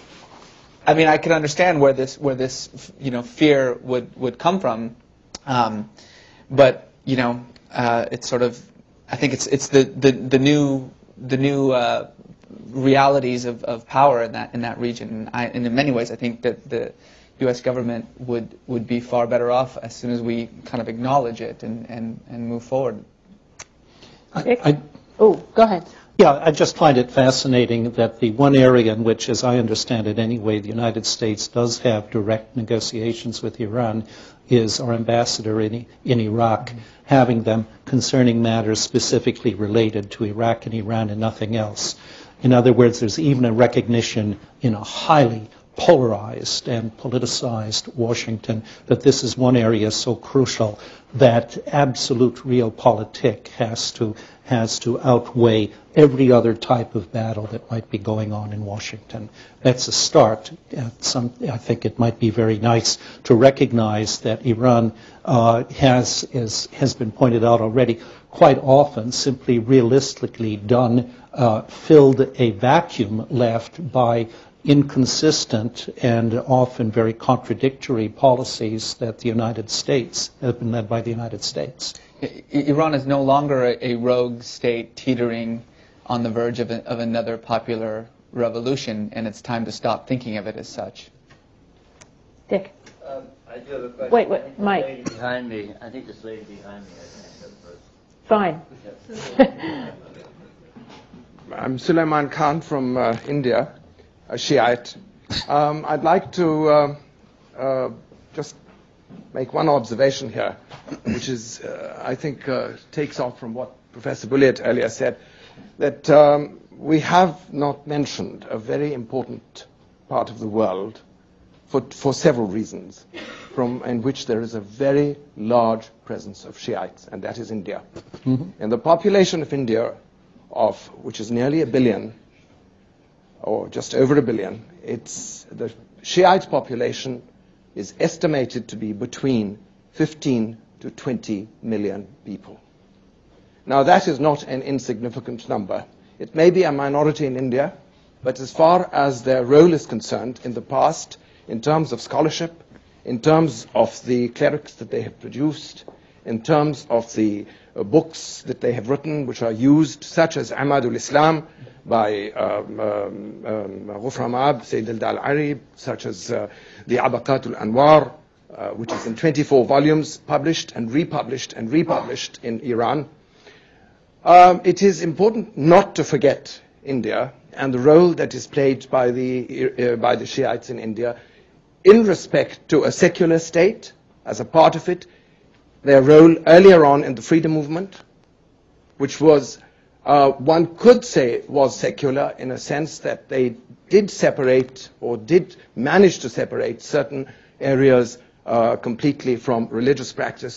I mean, I can understand where this, where this, you know, fear would, would come from, um, but you know, uh, it's sort of, I think it's it's the the, the new the new uh, realities of, of power in that in that region, and, I, and in many ways, I think that the U S government would would be far better off as soon as we kind of acknowledge it and and, and move forward. I, I, Oh, go ahead. Yeah, I just find it fascinating that the one area in which, as I understand it anyway, the United States does have direct negotiations with Iran is our ambassador in, in Iraq, having them concerning matters specifically related to Iraq and Iran and nothing else. In other words, there's even a recognition in a highly polarized and politicized Washington that this is one area so crucial that absolute realpolitik has to has to outweigh every other type of battle that might be going on in Washington. That's a start. Some, I think it might be very nice to recognize that Iran uh, has, is, has been pointed out already, quite often simply realistically done, uh, filled a vacuum left by inconsistent and often very contradictory policies that the United States have been led by the United States. Iran is no longer a, a rogue state teetering on the verge of, a, of another popular revolution, and it's time to stop thinking of it as such. Dick. Um, I do have a question. Wait, wait, I think the Mike. lady behind me, I think this lady behind me, I think that's first. Fine. I'm Sulaiman Khan from uh, India, a Shiite. Um, I'd like to uh, uh, just make one observation here, which is, uh, I think, uh, takes off from what Professor Bulliet earlier said, that um, we have not mentioned a very important part of the world for, for several reasons, from in which there is a very large presence of Shiites, and that is India. Mm-hmm. And the population of India, of which is nearly a billion, or just over a billion, it's the Shiite population is estimated to be between fifteen to twenty million people. Now, that is not an insignificant number. It may be a minority in India, but as far as their role is concerned in the past, in terms of scholarship, in terms of the clerics that they have produced, in terms of the uh, books that they have written, which are used, such as Amadul Islam by um, um, um, Ghufra Ma'ab, Sayyid al-Dal'ari, such as uh, the Abaqat al-Anwar, uh, which is in twenty-four volumes, published and republished and republished in Iran. Um, it is important not to forget India and the role that is played by the, uh, by the Shiites in India in respect to a secular state as a part of it, their role earlier on in the freedom movement, which was, uh, one could say, was secular in a sense that they did separate or did manage to separate certain areas uh, completely from religious practice,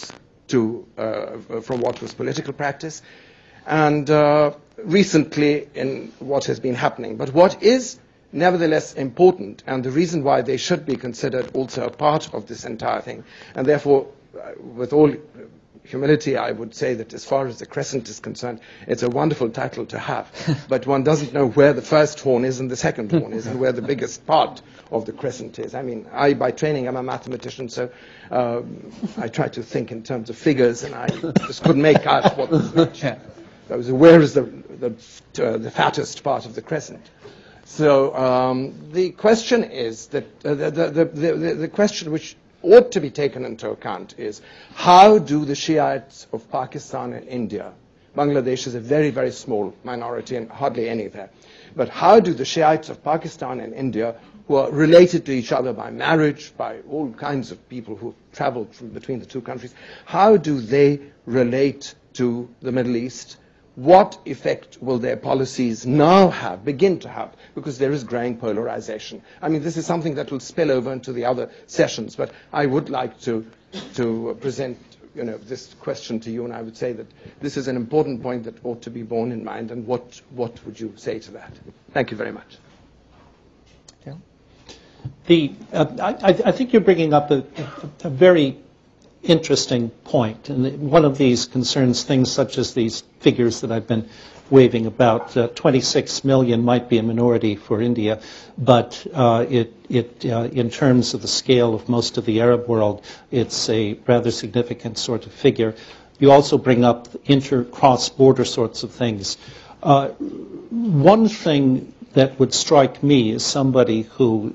to uh, from what was political practice, and uh, recently in what has been happening. But what is nevertheless important, and the reason why they should be considered also a part of this entire thing, and therefore, uh, with all humility, I would say that as far as the crescent is concerned, it's a wonderful title to have, but one doesn't know where the first horn is and the second horn is, and where the biggest part of the crescent is. I mean, I, by training, am a mathematician, so um, I try to think in terms of figures, and I just couldn't make out what was which. I was where is the, the, uh, the fattest part of the crescent. So um, the question is that uh, the, the, the, the, the question which ought to be taken into account is how do the Shiites of Pakistan and India, Bangladesh is a very, very small minority and hardly any there, but how do the Shiites of Pakistan and India, who are related to each other by marriage, by all kinds of people who have traveled from between the two countries, how do they relate to the Middle East? What effect will their policies now have, begin to have, because there is growing polarization? I mean, this is something that will spill over into the other sessions, but I would like to, to present you know, this question to you, and I would say that this is an important point that ought to be borne in mind, and what, what would you say to that? Thank you very much. The, uh, I, I think you're bringing up a, a, a very interesting point, and one of these concerns things such as these figures that I've been waving about. Uh, twenty-six million might be a minority for India, but uh, it, it, uh, in terms of the scale of most of the Arab world, it's a rather significant sort of figure. You also bring up inter cross-border sorts of things. Uh, one thing that would strike me as somebody who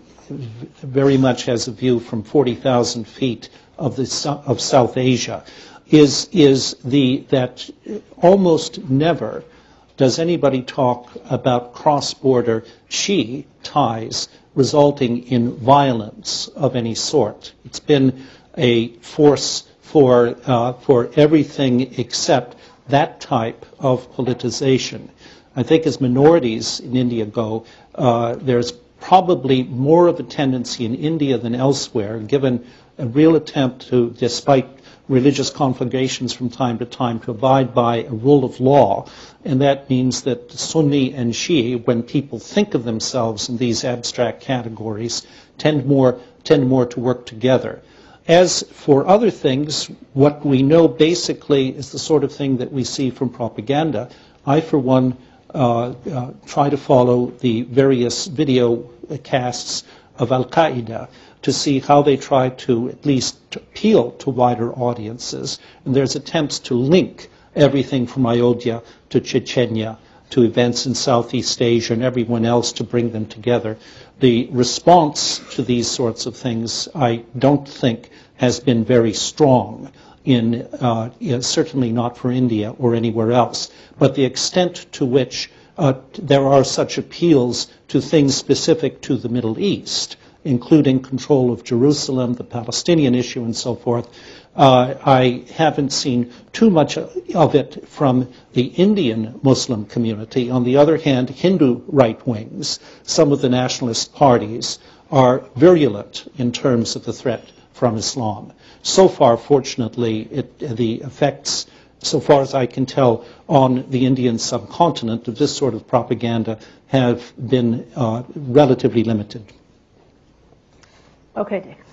very much has a view from forty thousand feet of the of South Asia is is the that almost never does anybody talk about cross-border Shi ties resulting in violence of any sort. It's been a force for uh, for everything except that type of politicization. I think as minorities in India go, uh, there's probably more of a tendency in India than elsewhere, given a real attempt to, despite religious conflagrations from time to time, to abide by a rule of law. And that means that Sunni and Shi'i, when people think of themselves in these abstract categories, tend more, tend more to work together. As for other things, what we know basically is the sort of thing that we see from propaganda. I, for one, uh, uh, try to follow the various video casts of Al-Qaeda to see how they try to at least appeal to wider audiences. And there's attempts to link everything from Ayodhya to Chechnya to events in Southeast Asia and everyone else to bring them together. The response to these sorts of things, I don't think, has been very strong, in uh, you know, certainly not for India or anywhere else. But the extent to which uh, there are such appeals to things specific to the Middle East, including control of Jerusalem, the Palestinian issue, and so forth, uh, I haven't seen too much of it from the Indian Muslim community. On the other hand, Hindu right wings, some of the nationalist parties, are virulent in terms of the threat from Islam. So far, fortunately, it, the effects, so far as I can tell, on the Indian subcontinent of this sort of propaganda have been uh, relatively limited. Okay, Dick.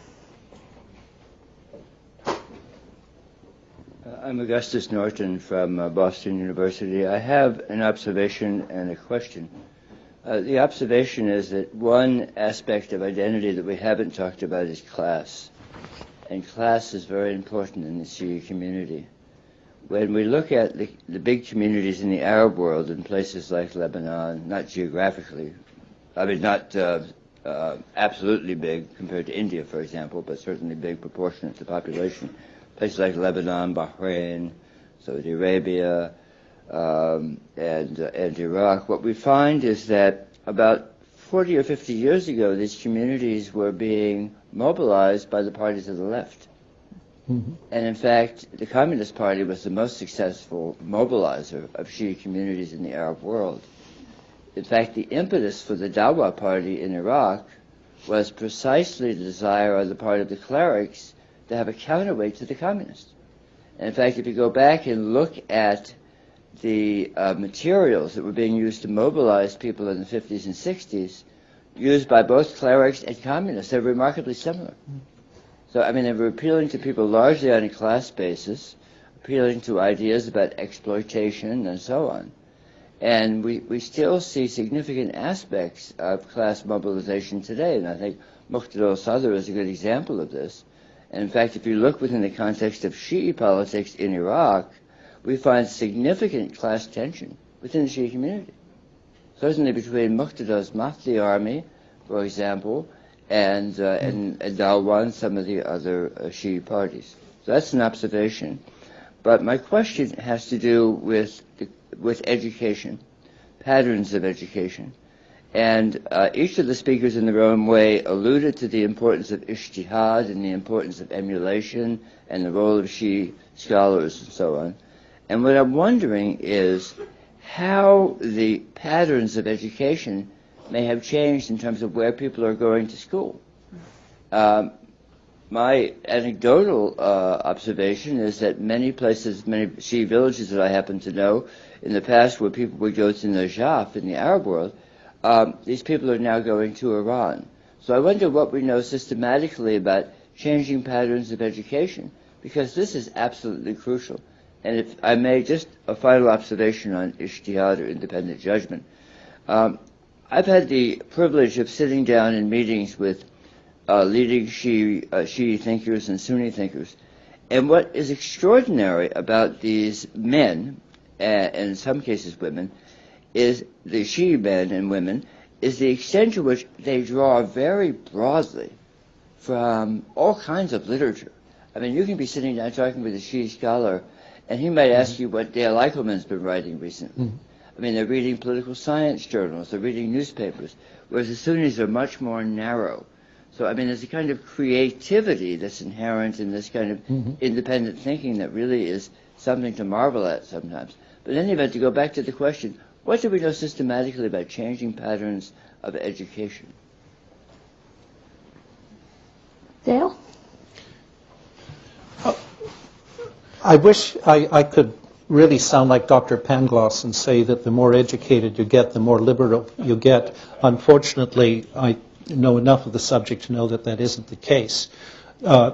Uh, I'm Augustus Norton from uh, Boston University. I have an observation and a question. Uh, the observation is that one aspect of identity that we haven't talked about is class. And class is very important in the Shia community. When we look at the, the big communities in the Arab world, in places like Lebanon, not geographically, I mean, not uh, uh, absolutely big compared to India, for example, but certainly big proportionate to population, places like Lebanon, Bahrain, Saudi Arabia, um, and, uh, and Iraq, what we find is that about forty or fifty years ago, these communities were being mobilized by the parties of the left. Mm-hmm. And in fact, the Communist Party was the most successful mobilizer of Shia communities in the Arab world. In fact, the impetus for the Dawah Party in Iraq was precisely the desire on the part of the clerics to have a counterweight to the communists. And in fact, if you go back and look at the uh, materials that were being used to mobilize people in the fifties and sixties, used by both clerics and communists, they're remarkably similar. So, I mean, they were appealing to people largely on a class basis, appealing to ideas about exploitation and so on. And we, we still see significant aspects of class mobilization today, and I think Muqtada al-Sadr is a good example of this. And in fact, if you look within the context of Shi'i politics in Iraq, we find significant class tension within the Shi'i community. Certainly between Muqtada's Mahdi army, for example, and, uh, and, and Dalwan, some of the other uh, Shi'i parties. So that's an observation. But my question has to do with, the, with education, patterns of education. And uh, each of the speakers in their own way alluded to the importance of ijtihad and the importance of emulation and the role of Shi'i scholars and so on. And what I'm wondering is how the patterns of education may have changed in terms of where people are going to school. Um, my anecdotal uh, observation is that many places, many Shi'i villages that I happen to know, in the past where people would go to Najaf in the Arab world, um, these people are now going to Iran. So I wonder what we know systematically about changing patterns of education, because this is absolutely crucial. And if I may, just a final observation on ijtihad or independent judgment. Um, I've had the privilege of sitting down in meetings with uh, leading Shi'i, uh, Shi'i thinkers and Sunni thinkers. And what is extraordinary about these men, uh, and in some cases women, is the Shi'i men and women, is the extent to which they draw very broadly from all kinds of literature. I mean, you can be sitting down talking with a Shi'i scholar, and he might ask you what Dale Eichelman's been writing recently. Mm-hmm. I mean, they're reading political science journals, they're reading newspapers, whereas the Sunnis are much more narrow. So, I mean, there's a kind of creativity that's inherent in this kind of mm-hmm. independent thinking that really is something to marvel at sometimes. But in any event, to go back to the question, what do we know systematically about changing patterns of education? Dale? I wish I, I could really sound like Doctor Pangloss and say that the more educated you get, the more liberal you get. Unfortunately, I know enough of the subject to know that that isn't the case. Uh,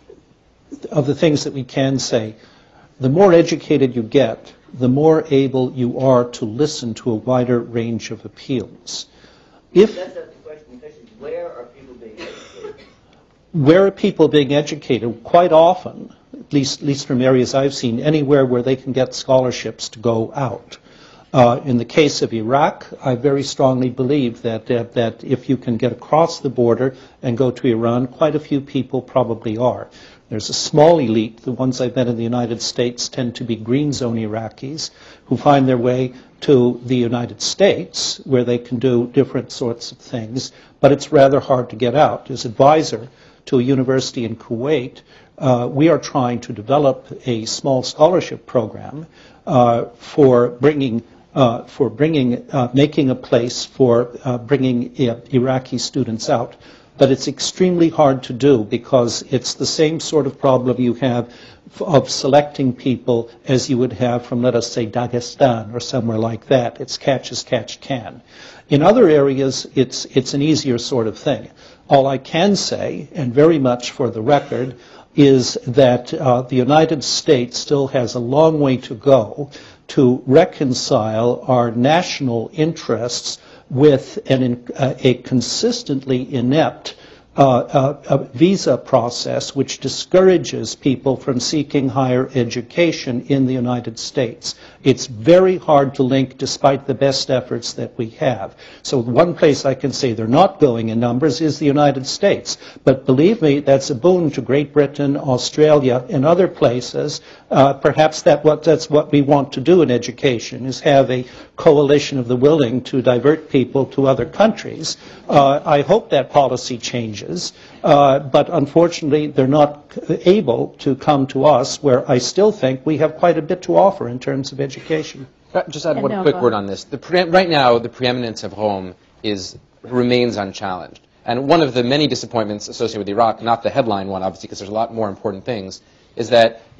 of the things that we can say, the more educated you get, the more able you are to listen to a wider range of appeals. If That's not the question. The question is, where are people being educated? Where are people being educated? Quite often, at least, at least from areas I've seen, anywhere where they can get scholarships to go out. Uh, in the case of Iraq, I very strongly believe that, uh, that if you can get across the border and go to Iran, quite a few people probably are. There's a small elite. The ones I've met in the United States tend to be green zone Iraqis who find their way to the United States where they can do different sorts of things, but it's rather hard to get out. As advisor to a university in Kuwait, uh, we are trying to develop a small scholarship program uh, for bringing uh, for bringing uh, making a place for uh, bringing uh, Iraqi students out. But it's extremely hard to do because it's the same sort of problem you have of selecting people as you would have from, let us say, Dagestan or somewhere like that. It's catch as catch can. In other areas, it's, it's an easier sort of thing. All I can say, and very much for the record, is that uh, the United States still has a long way to go to reconcile our national interests with an, uh, a consistently inept uh, uh, uh, visa process which discourages people from seeking higher education in the United States. It's very hard to link despite the best efforts that we have. So one place I can say they're not going in numbers is the United States. But believe me, that's a boon to Great Britain, Australia, and other places. Uh, perhaps that what, that's what we want to do in education, is have a coalition of the willing to divert people to other countries. Uh, I hope that policy changes, uh, but unfortunately they're not able to come to us, where I still think we have quite a bit to offer in terms of education. Just add And one no, quick go word on. on this. The pre- right now, the preeminence of home is remains unchallenged. And one of the many disappointments associated with Iraq, not the headline one, obviously, because there's a lot more important things, is that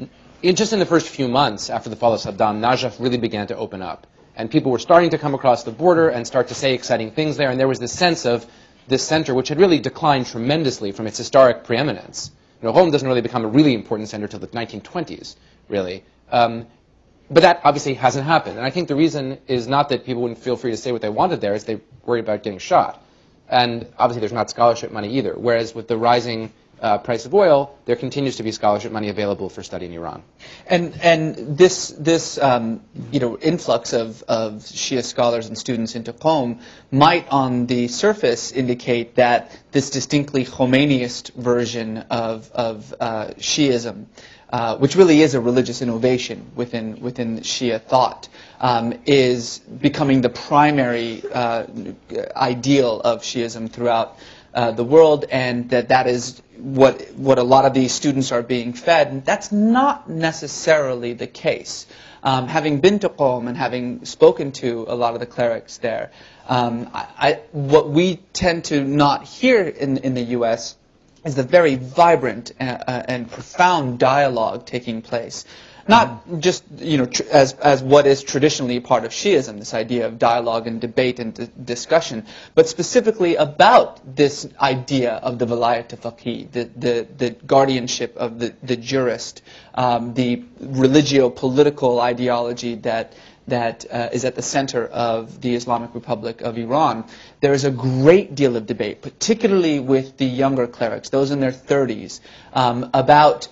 in just in the first few months after the fall of Saddam, Najaf really began to open up. And people were starting to come across the border and start to say exciting things there. And there was this sense of this center, which had really declined tremendously from its historic preeminence. You know, Qom doesn't really become a really important center until the nineteen twenties, really. Um, but that obviously hasn't happened. And I think the reason is not that people wouldn't feel free to say what they wanted there, is they worried about getting shot. And obviously there's not scholarship money either. Whereas with the rising Uh, price of oil, there continues to be scholarship money available for study in Iran. And and this this um, you know influx of of Shia scholars and students into Qom might, on the surface, indicate that this distinctly Khomeiniist version of of uh, Shiism, uh, which really is a religious innovation within within Shia thought, um, is becoming the primary uh, ideal of Shiism throughout Uh, the world, and that that is what what a lot of these students are being fed. And that's not necessarily the case. Um, having been to Qom and having spoken to a lot of the clerics there, um, I, I, what we tend to not hear in, in the U S is the very vibrant and, uh, and profound dialogue taking place. Not just, you know, tr as, as what is traditionally part of Shiism, this idea of dialogue and debate and d discussion, but specifically about this idea of the Vilayat al-Faqih, the, the, the guardianship of the, the jurist, um, the religio-political ideology that, that uh, is at the center of the Islamic Republic of Iran. There is a great deal of debate, particularly with the younger clerics, those in their thirties, um, about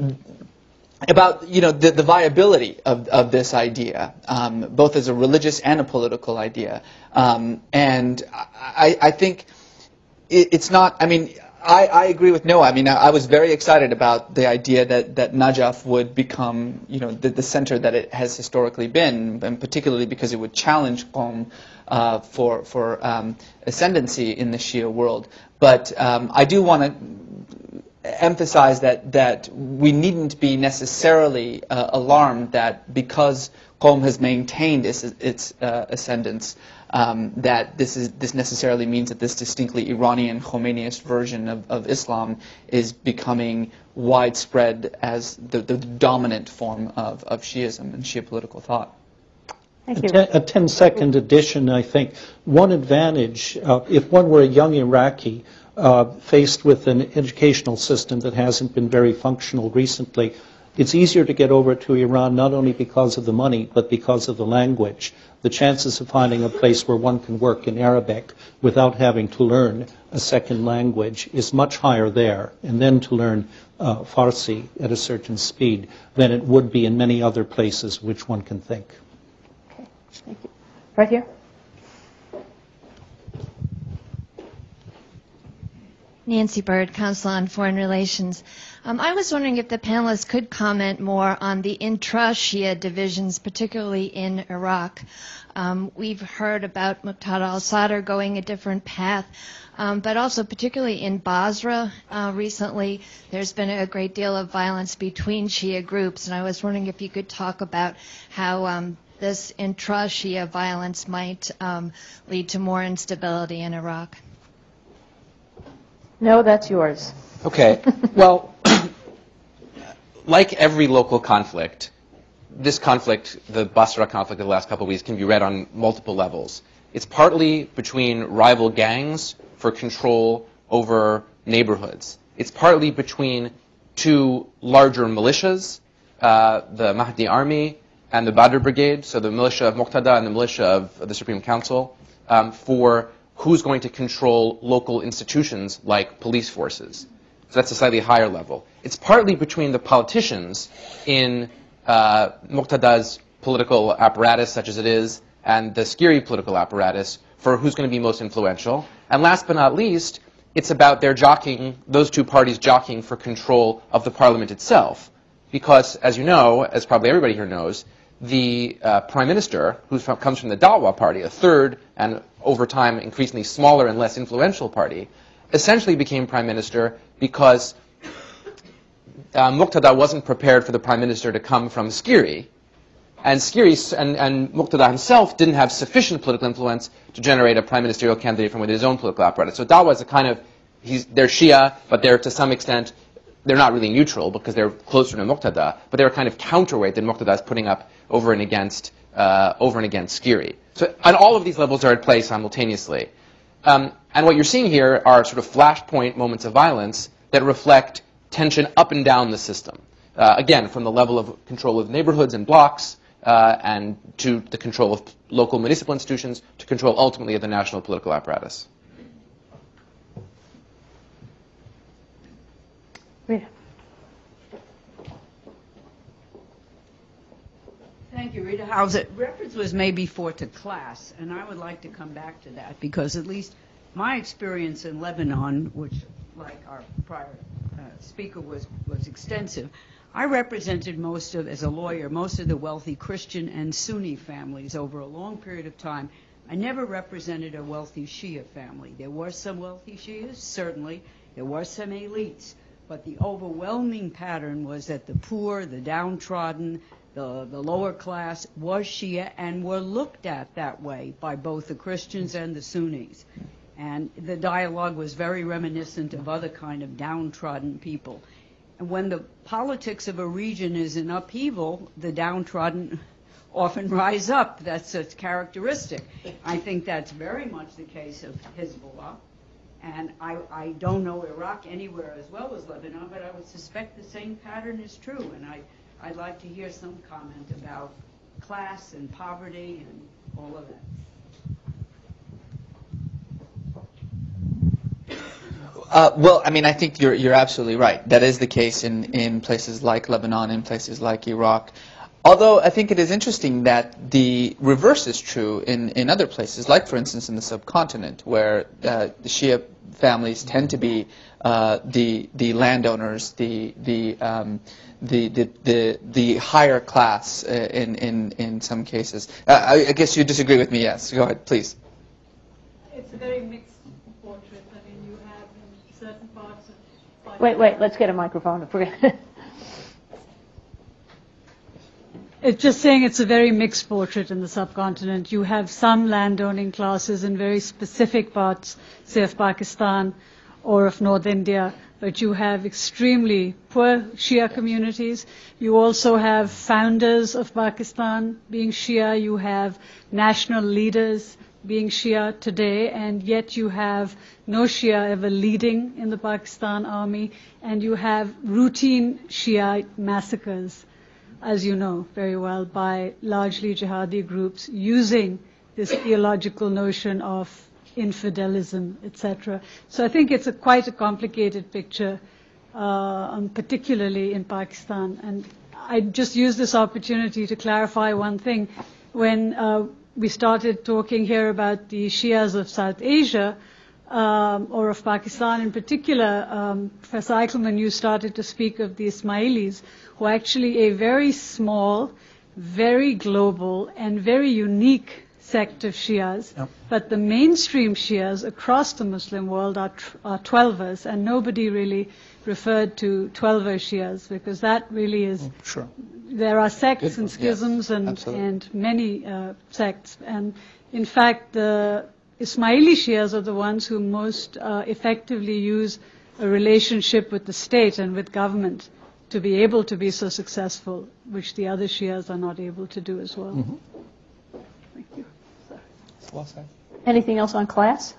about you know the, the viability of, of this idea, um, both as a religious and a political idea. Um, and I, I think it, it's not, I mean, I, I agree with Noah. I mean, I, I was very excited about the idea that, that Najaf would become, you know, the, the center that it has historically been, and particularly because it would challenge Qom uh, for, for um, ascendancy in the Shia world. But um, I do want to emphasize that that we needn't be necessarily uh, alarmed that because Qom has maintained its, its uh, ascendance, um, that this is this necessarily means that this distinctly Iranian Khomeiniist version of, of Islam is becoming widespread as the, the dominant form of, of Shiism and Shia political thought. Thank you. A ten-second addition, I think. One advantage, uh, if one were a young Iraqi, Uh, faced with an educational system that hasn't been very functional recently, it's easier to get over to Iran not only because of the money, but because of the language. The chances of finding a place where one can work in Arabic without having to learn a second language is much higher there, and then to learn uh, Farsi at a certain speed than it would be in many other places which one can think. Okay, thank you. Right here. Nancy Bird, Council on Foreign Relations. Um, I was wondering if the panelists could comment more on the intra-Shia divisions, particularly in Iraq. Um, we've heard about Muqtada al-Sadr going a different path, um, but also particularly in Basra uh, recently, there's been a great deal of violence between Shia groups, and I was wondering if you could talk about how um, this intra-Shia violence might um, lead to more instability in Iraq. No, that's yours. Okay. Well, like every local conflict, this conflict, the Basra conflict of the last couple of weeks, can be read on multiple levels. It's partly between rival gangs for control over neighborhoods. It's partly between two larger militias, uh, the Mahdi Army and the Badr Brigade, so the militia of Muqtada and the militia of the Supreme Council, um, for who's going to control local institutions like police forces. So that's a slightly higher level. It's partly between the politicians in uh, Muqtada's political apparatus, such as it is, and the Skiri political apparatus for who's going to be most influential. And last but not least, it's about their jockeying, those two parties jockeying for control of the parliament itself. Because, as you know, as probably everybody here knows, the uh, prime minister, who comes from the Dawah party, a third and over time increasingly smaller and less influential party, essentially became prime minister because uh, Muqtada wasn't prepared for the prime minister to come from Skiri. And Skiri and, and Muqtada himself didn't have sufficient political influence to generate a prime ministerial candidate from within his own political apparatus. So Dawah is a kind of, he's, they're Shia, but they're to some extent they're not really neutral because they're closer to Muqtada, but they're a kind of counterweight that Muqtada is putting up over and against uh, over and against Skiri. So, and all of these levels are at play simultaneously. Um, and what you're seeing here are sort of flashpoint moments of violence that reflect tension up and down the system. Uh, again, from the level of control of neighborhoods and blocks, uh, and to the control of local municipal institutions, to control ultimately of the national political apparatus. Rita. Thank you, Rita Hauser. Reference was made before to class, and I would like to come back to that because at least my experience in Lebanon, which, like our prior uh, speaker, was, was extensive, I represented most of, as a lawyer, most of the wealthy Christian and Sunni families over a long period of time. I never represented a wealthy Shia family. There were some wealthy Shias, certainly. There were some elites. But the overwhelming pattern was that the poor, the downtrodden, the, the lower class was Shia and were looked at that way by both the Christians and the Sunnis. And the dialogue was very reminiscent of other kind of downtrodden people. And when the politics of a region is in upheaval, the downtrodden often rise up. That's a characteristic. I think that's very much the case of Hezbollah. And I, I don't know Iraq anywhere as well as Lebanon, but I would suspect the same pattern is true. And I, I'd like to hear some comment about class and poverty and all of that. Uh, well, I mean, I think you're you're absolutely right. That is the case in, in places like Lebanon, in places like Iraq. Although I think it is interesting that the reverse is true in, in other places, like, for instance, in the subcontinent, where uh, the Shia families tend to be uh, the the landowners, the the, um, the the the the higher class uh, in in in some cases. Uh, I, I guess you disagree with me. Yes, go ahead, please. It's a very mixed portrait. I mean, you have in certain parts of. Wait, wait. Let's get a microphone. Forget. It's just saying it's a very mixed portrait in the subcontinent. You have some landowning classes in very specific parts, say of Pakistan or of North India, but you have extremely poor Shia communities. You also have founders of Pakistan being Shia. You have national leaders being Shia today, and yet you have no Shia ever leading in the Pakistan army, and you have routine Shiite massacres, as you know very well, by largely jihadi groups using this theological notion of infidelism, et cetera. So I think it's a quite a complicated picture, uh, um, particularly in Pakistan. And I just use this opportunity to clarify one thing. When uh, we started talking here about the Shias of South Asia, um, or of Pakistan in particular, um, Professor Eichelman, you started to speak of the Ismailis, who are actually a very small, very global, and very unique sect of Shias. Yep. But the mainstream Shias across the Muslim world are, tr- are Twelvers, and nobody really referred to Twelver Shias, because that really is... Oh, sure. There are sects Good. and schisms, Yes, and, absolutely. and many uh, sects. And in fact, the Ismaili Shias are the ones who most uh, effectively use a relationship with the state and with government to be able to be so successful, which the other Shias are not able to do as well. Mm-hmm. Thank you. Well said. Anything else on class?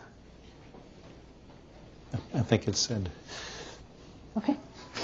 I think it's said. Okay.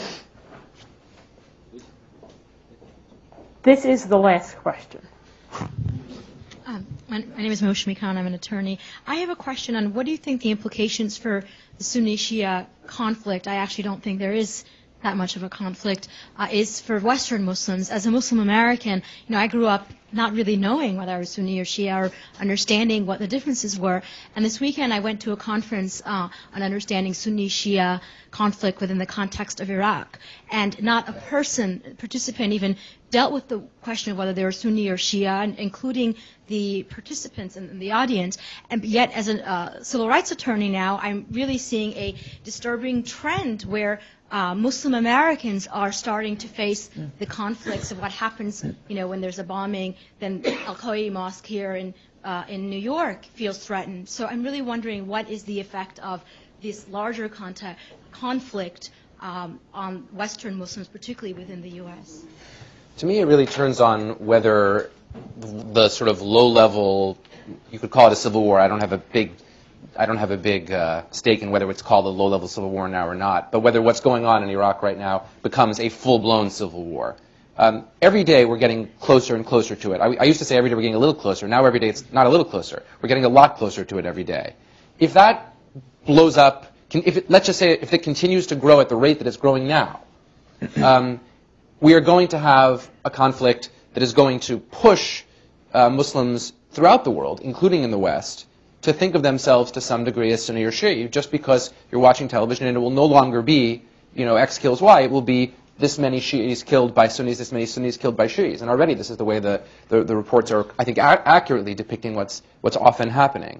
This is the last question. Um, my, my name is Moshe Khan. I'm an attorney. I have a question on what do you think the implications for the Sunni-Shia conflict, I actually don't think there is that much of a conflict, uh, is for Western Muslims. As a Muslim American, you know, I grew up not really knowing whether I was Sunni or Shia or understanding what the differences were. And this weekend I went to a conference uh, on understanding Sunni-Shia conflict within the context of Iraq. And not a person, participant even dealt with the question of whether they were Sunni or Shia, including the participants in, in the audience. And yet, as a uh, civil rights attorney now, I'm really seeing a disturbing trend where Uh, Muslim Americans are starting to face the conflicts of what happens, you know, when there's a bombing, then Al-Qaeda Mosque here in uh, in New York feels threatened. So I'm really wondering what is the effect of this larger contact, conflict um, on Western Muslims, particularly within the U S? To me, it really turns on whether the sort of low-level, you could call it a civil war. I don't have a big, I don't have a big uh, stake in whether it's called a low-level civil war now or not. But whether what's going on in Iraq right now becomes a full-blown civil war. Um, every day we're getting closer and closer to it. I, I used to say every day we're getting a little closer. Now every day it's not a little closer. We're getting a lot closer to it every day. If that blows up, can, if it, let's just say if it continues to grow at the rate that it's growing now, um, we are going to have a conflict that is going to push uh, Muslims throughout the world, including in the West, to think of themselves to some degree as Sunni or Shia, just because you're watching television, and it will no longer be, you know, X kills Y. It will be this many Shi'is killed by Sunnis, this many Sunnis killed by Shi'is. And already this is the way the, the, the reports are, I think, a accurately depicting what's, what's often happening.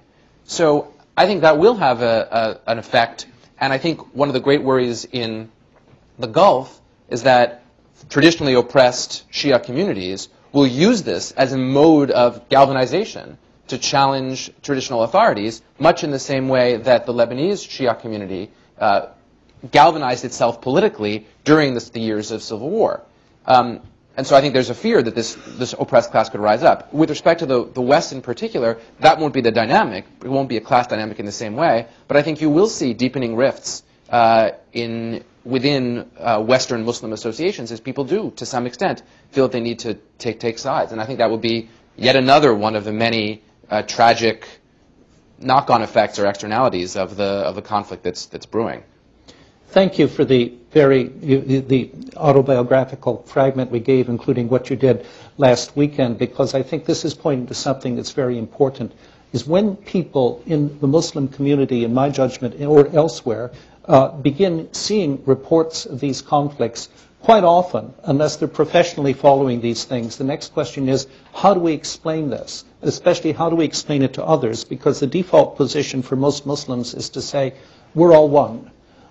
So I think that will have a, a, an effect. And I think one of the great worries in the Gulf is that traditionally oppressed Shia communities will use this as a mode of galvanization to challenge traditional authorities, much in the same way that the Lebanese Shia community uh, galvanized itself politically during this, the years of civil war. Um, and so I think there's a fear that this, this oppressed class could rise up. With respect to the, the West in particular, that won't be the dynamic. It won't be a class dynamic in the same way. But I think you will see deepening rifts uh, in within uh, Western Muslim associations, as people do, to some extent, feel that they need to take, take sides. And I think that will be yet another one of the many uh, tragic knock-on effects or externalities of the, of the conflict that's, that's brewing. Thank you for the very you, the autobiographical fragment we gave, including what you did last weekend, because I think this is pointing to something that's very important, is when people in the Muslim community, in my judgment, or elsewhere, uh, begin seeing reports of these conflicts, quite often, unless they're professionally following these things, the next question is, how do we explain this? Especially, how do we explain it to others? Because the default position for most Muslims is to say, we're all one,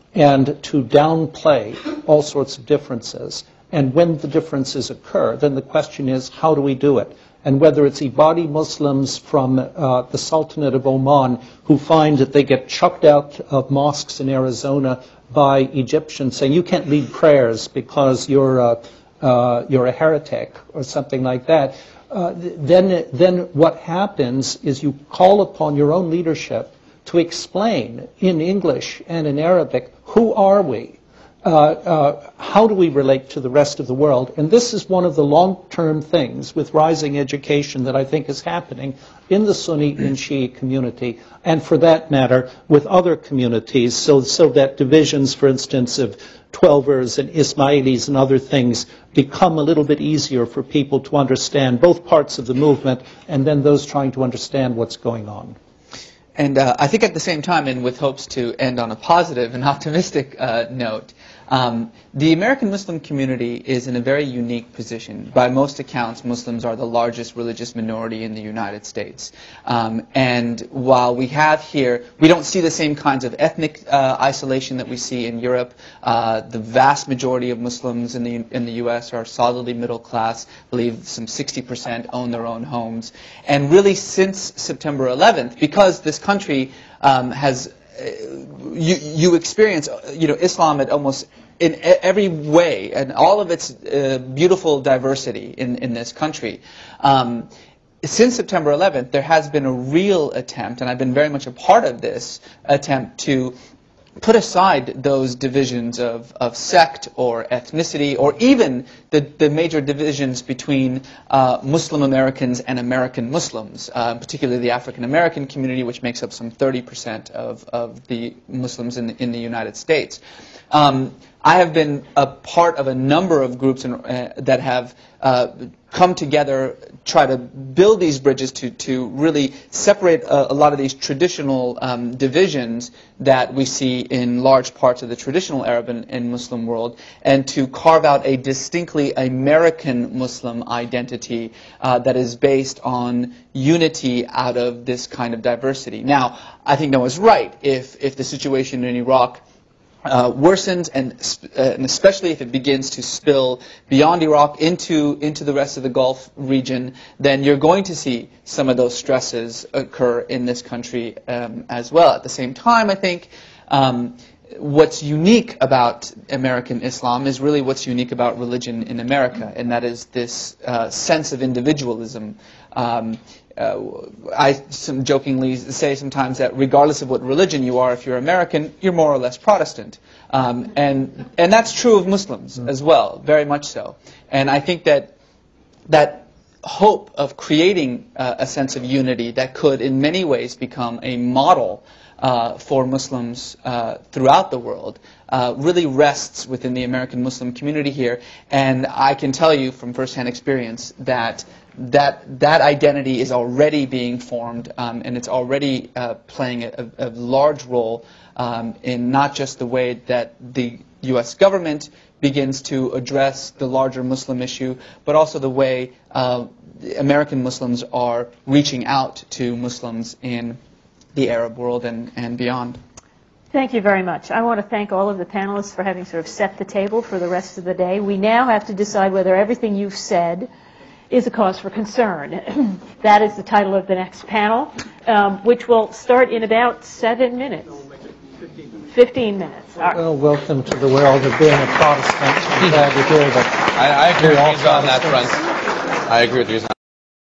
and to downplay all sorts of differences. And when the differences occur, then the question is, how do we do it? And whether it's Ibadi Muslims from uh, the Sultanate of Oman who find that they get chucked out of mosques in Arizona by Egyptians saying, you can't lead prayers because you're, uh, uh, you're a heretic or something like that, uh, then, then what happens is you call upon your own leadership to explain in English and in Arabic, who are we? Uh, uh, how do we relate to the rest of the world? And this is one of the long-term things with rising education that I think is happening in the Sunni and Shia community, and for that matter, with other communities, so, so that divisions, for instance, of Twelvers and Ismailis and other things become a little bit easier for people to understand both parts of the movement, and then those trying to understand what's going on. And uh, I think at the same time, and with hopes to end on a positive and optimistic uh, note, um, the American Muslim community is in a very unique position. By most accounts, Muslims are the largest religious minority in the United States. Um, and while we have here, we don't see the same kinds of ethnic uh, isolation that we see in Europe. Uh, the vast majority of Muslims in the, in the U S are solidly middle class. I believe some sixty percent own their own homes. And really since September eleventh, because this country um, has You, you experience, you know, Islam at almost in every way, and all of its uh, beautiful diversity in, in this country. Um, since September eleventh, there has been a real attempt, and I've been very much a part of this attempt to put aside those divisions of, of sect or ethnicity, or even the, the major divisions between uh, Muslim Americans and American Muslims, uh, particularly the African American community, which makes up some thirty percent of, of the Muslims in the, in the United States. Um, I have been a part of a number of groups in, uh, that have uh, come together, try to build these bridges to, to really separate a, a lot of these traditional um, divisions that we see in large parts of the traditional Arab and, and Muslim world, and to carve out a distinctly American Muslim identity uh, that is based on unity out of this kind of diversity. Now, I think Noah's right. If, if the situation in Iraq Uh, worsens, and, uh, and especially if it begins to spill beyond Iraq into, into the rest of the Gulf region, then you're going to see some of those stresses occur in this country um, as well. At the same time, I think um, what's unique about American Islam is really what's unique about religion in America, and that is this uh, sense of individualism. Um, uh, I some jokingly say sometimes that regardless of what religion you are, if you're American, you're more or less Protestant. Um, and, and that's true of Muslims as well, very much so. And I think that that hope of creating uh, a sense of unity that could in many ways become a model uh, for Muslims uh, throughout the world uh, really rests within the American Muslim community here. And I can tell you from firsthand experience that that that identity is already being formed, um, and it's already uh, playing a, a large role um, in not just the way that the U S government begins to address the larger Muslim issue, but also the way uh, American Muslims are reaching out to Muslims in the Arab world and, and beyond. Thank you very much. I want to thank all of the panelists for having sort of set the table for the rest of the day. We now have to decide whether everything you've said is a cause for concern. That is the title of the next panel, um, which will start in about seven minutes. Fifteen minutes. All right. Well, welcome to the world of being a Protestant. I'm glad to hear that. I, I agree with you on that front. I agree with you.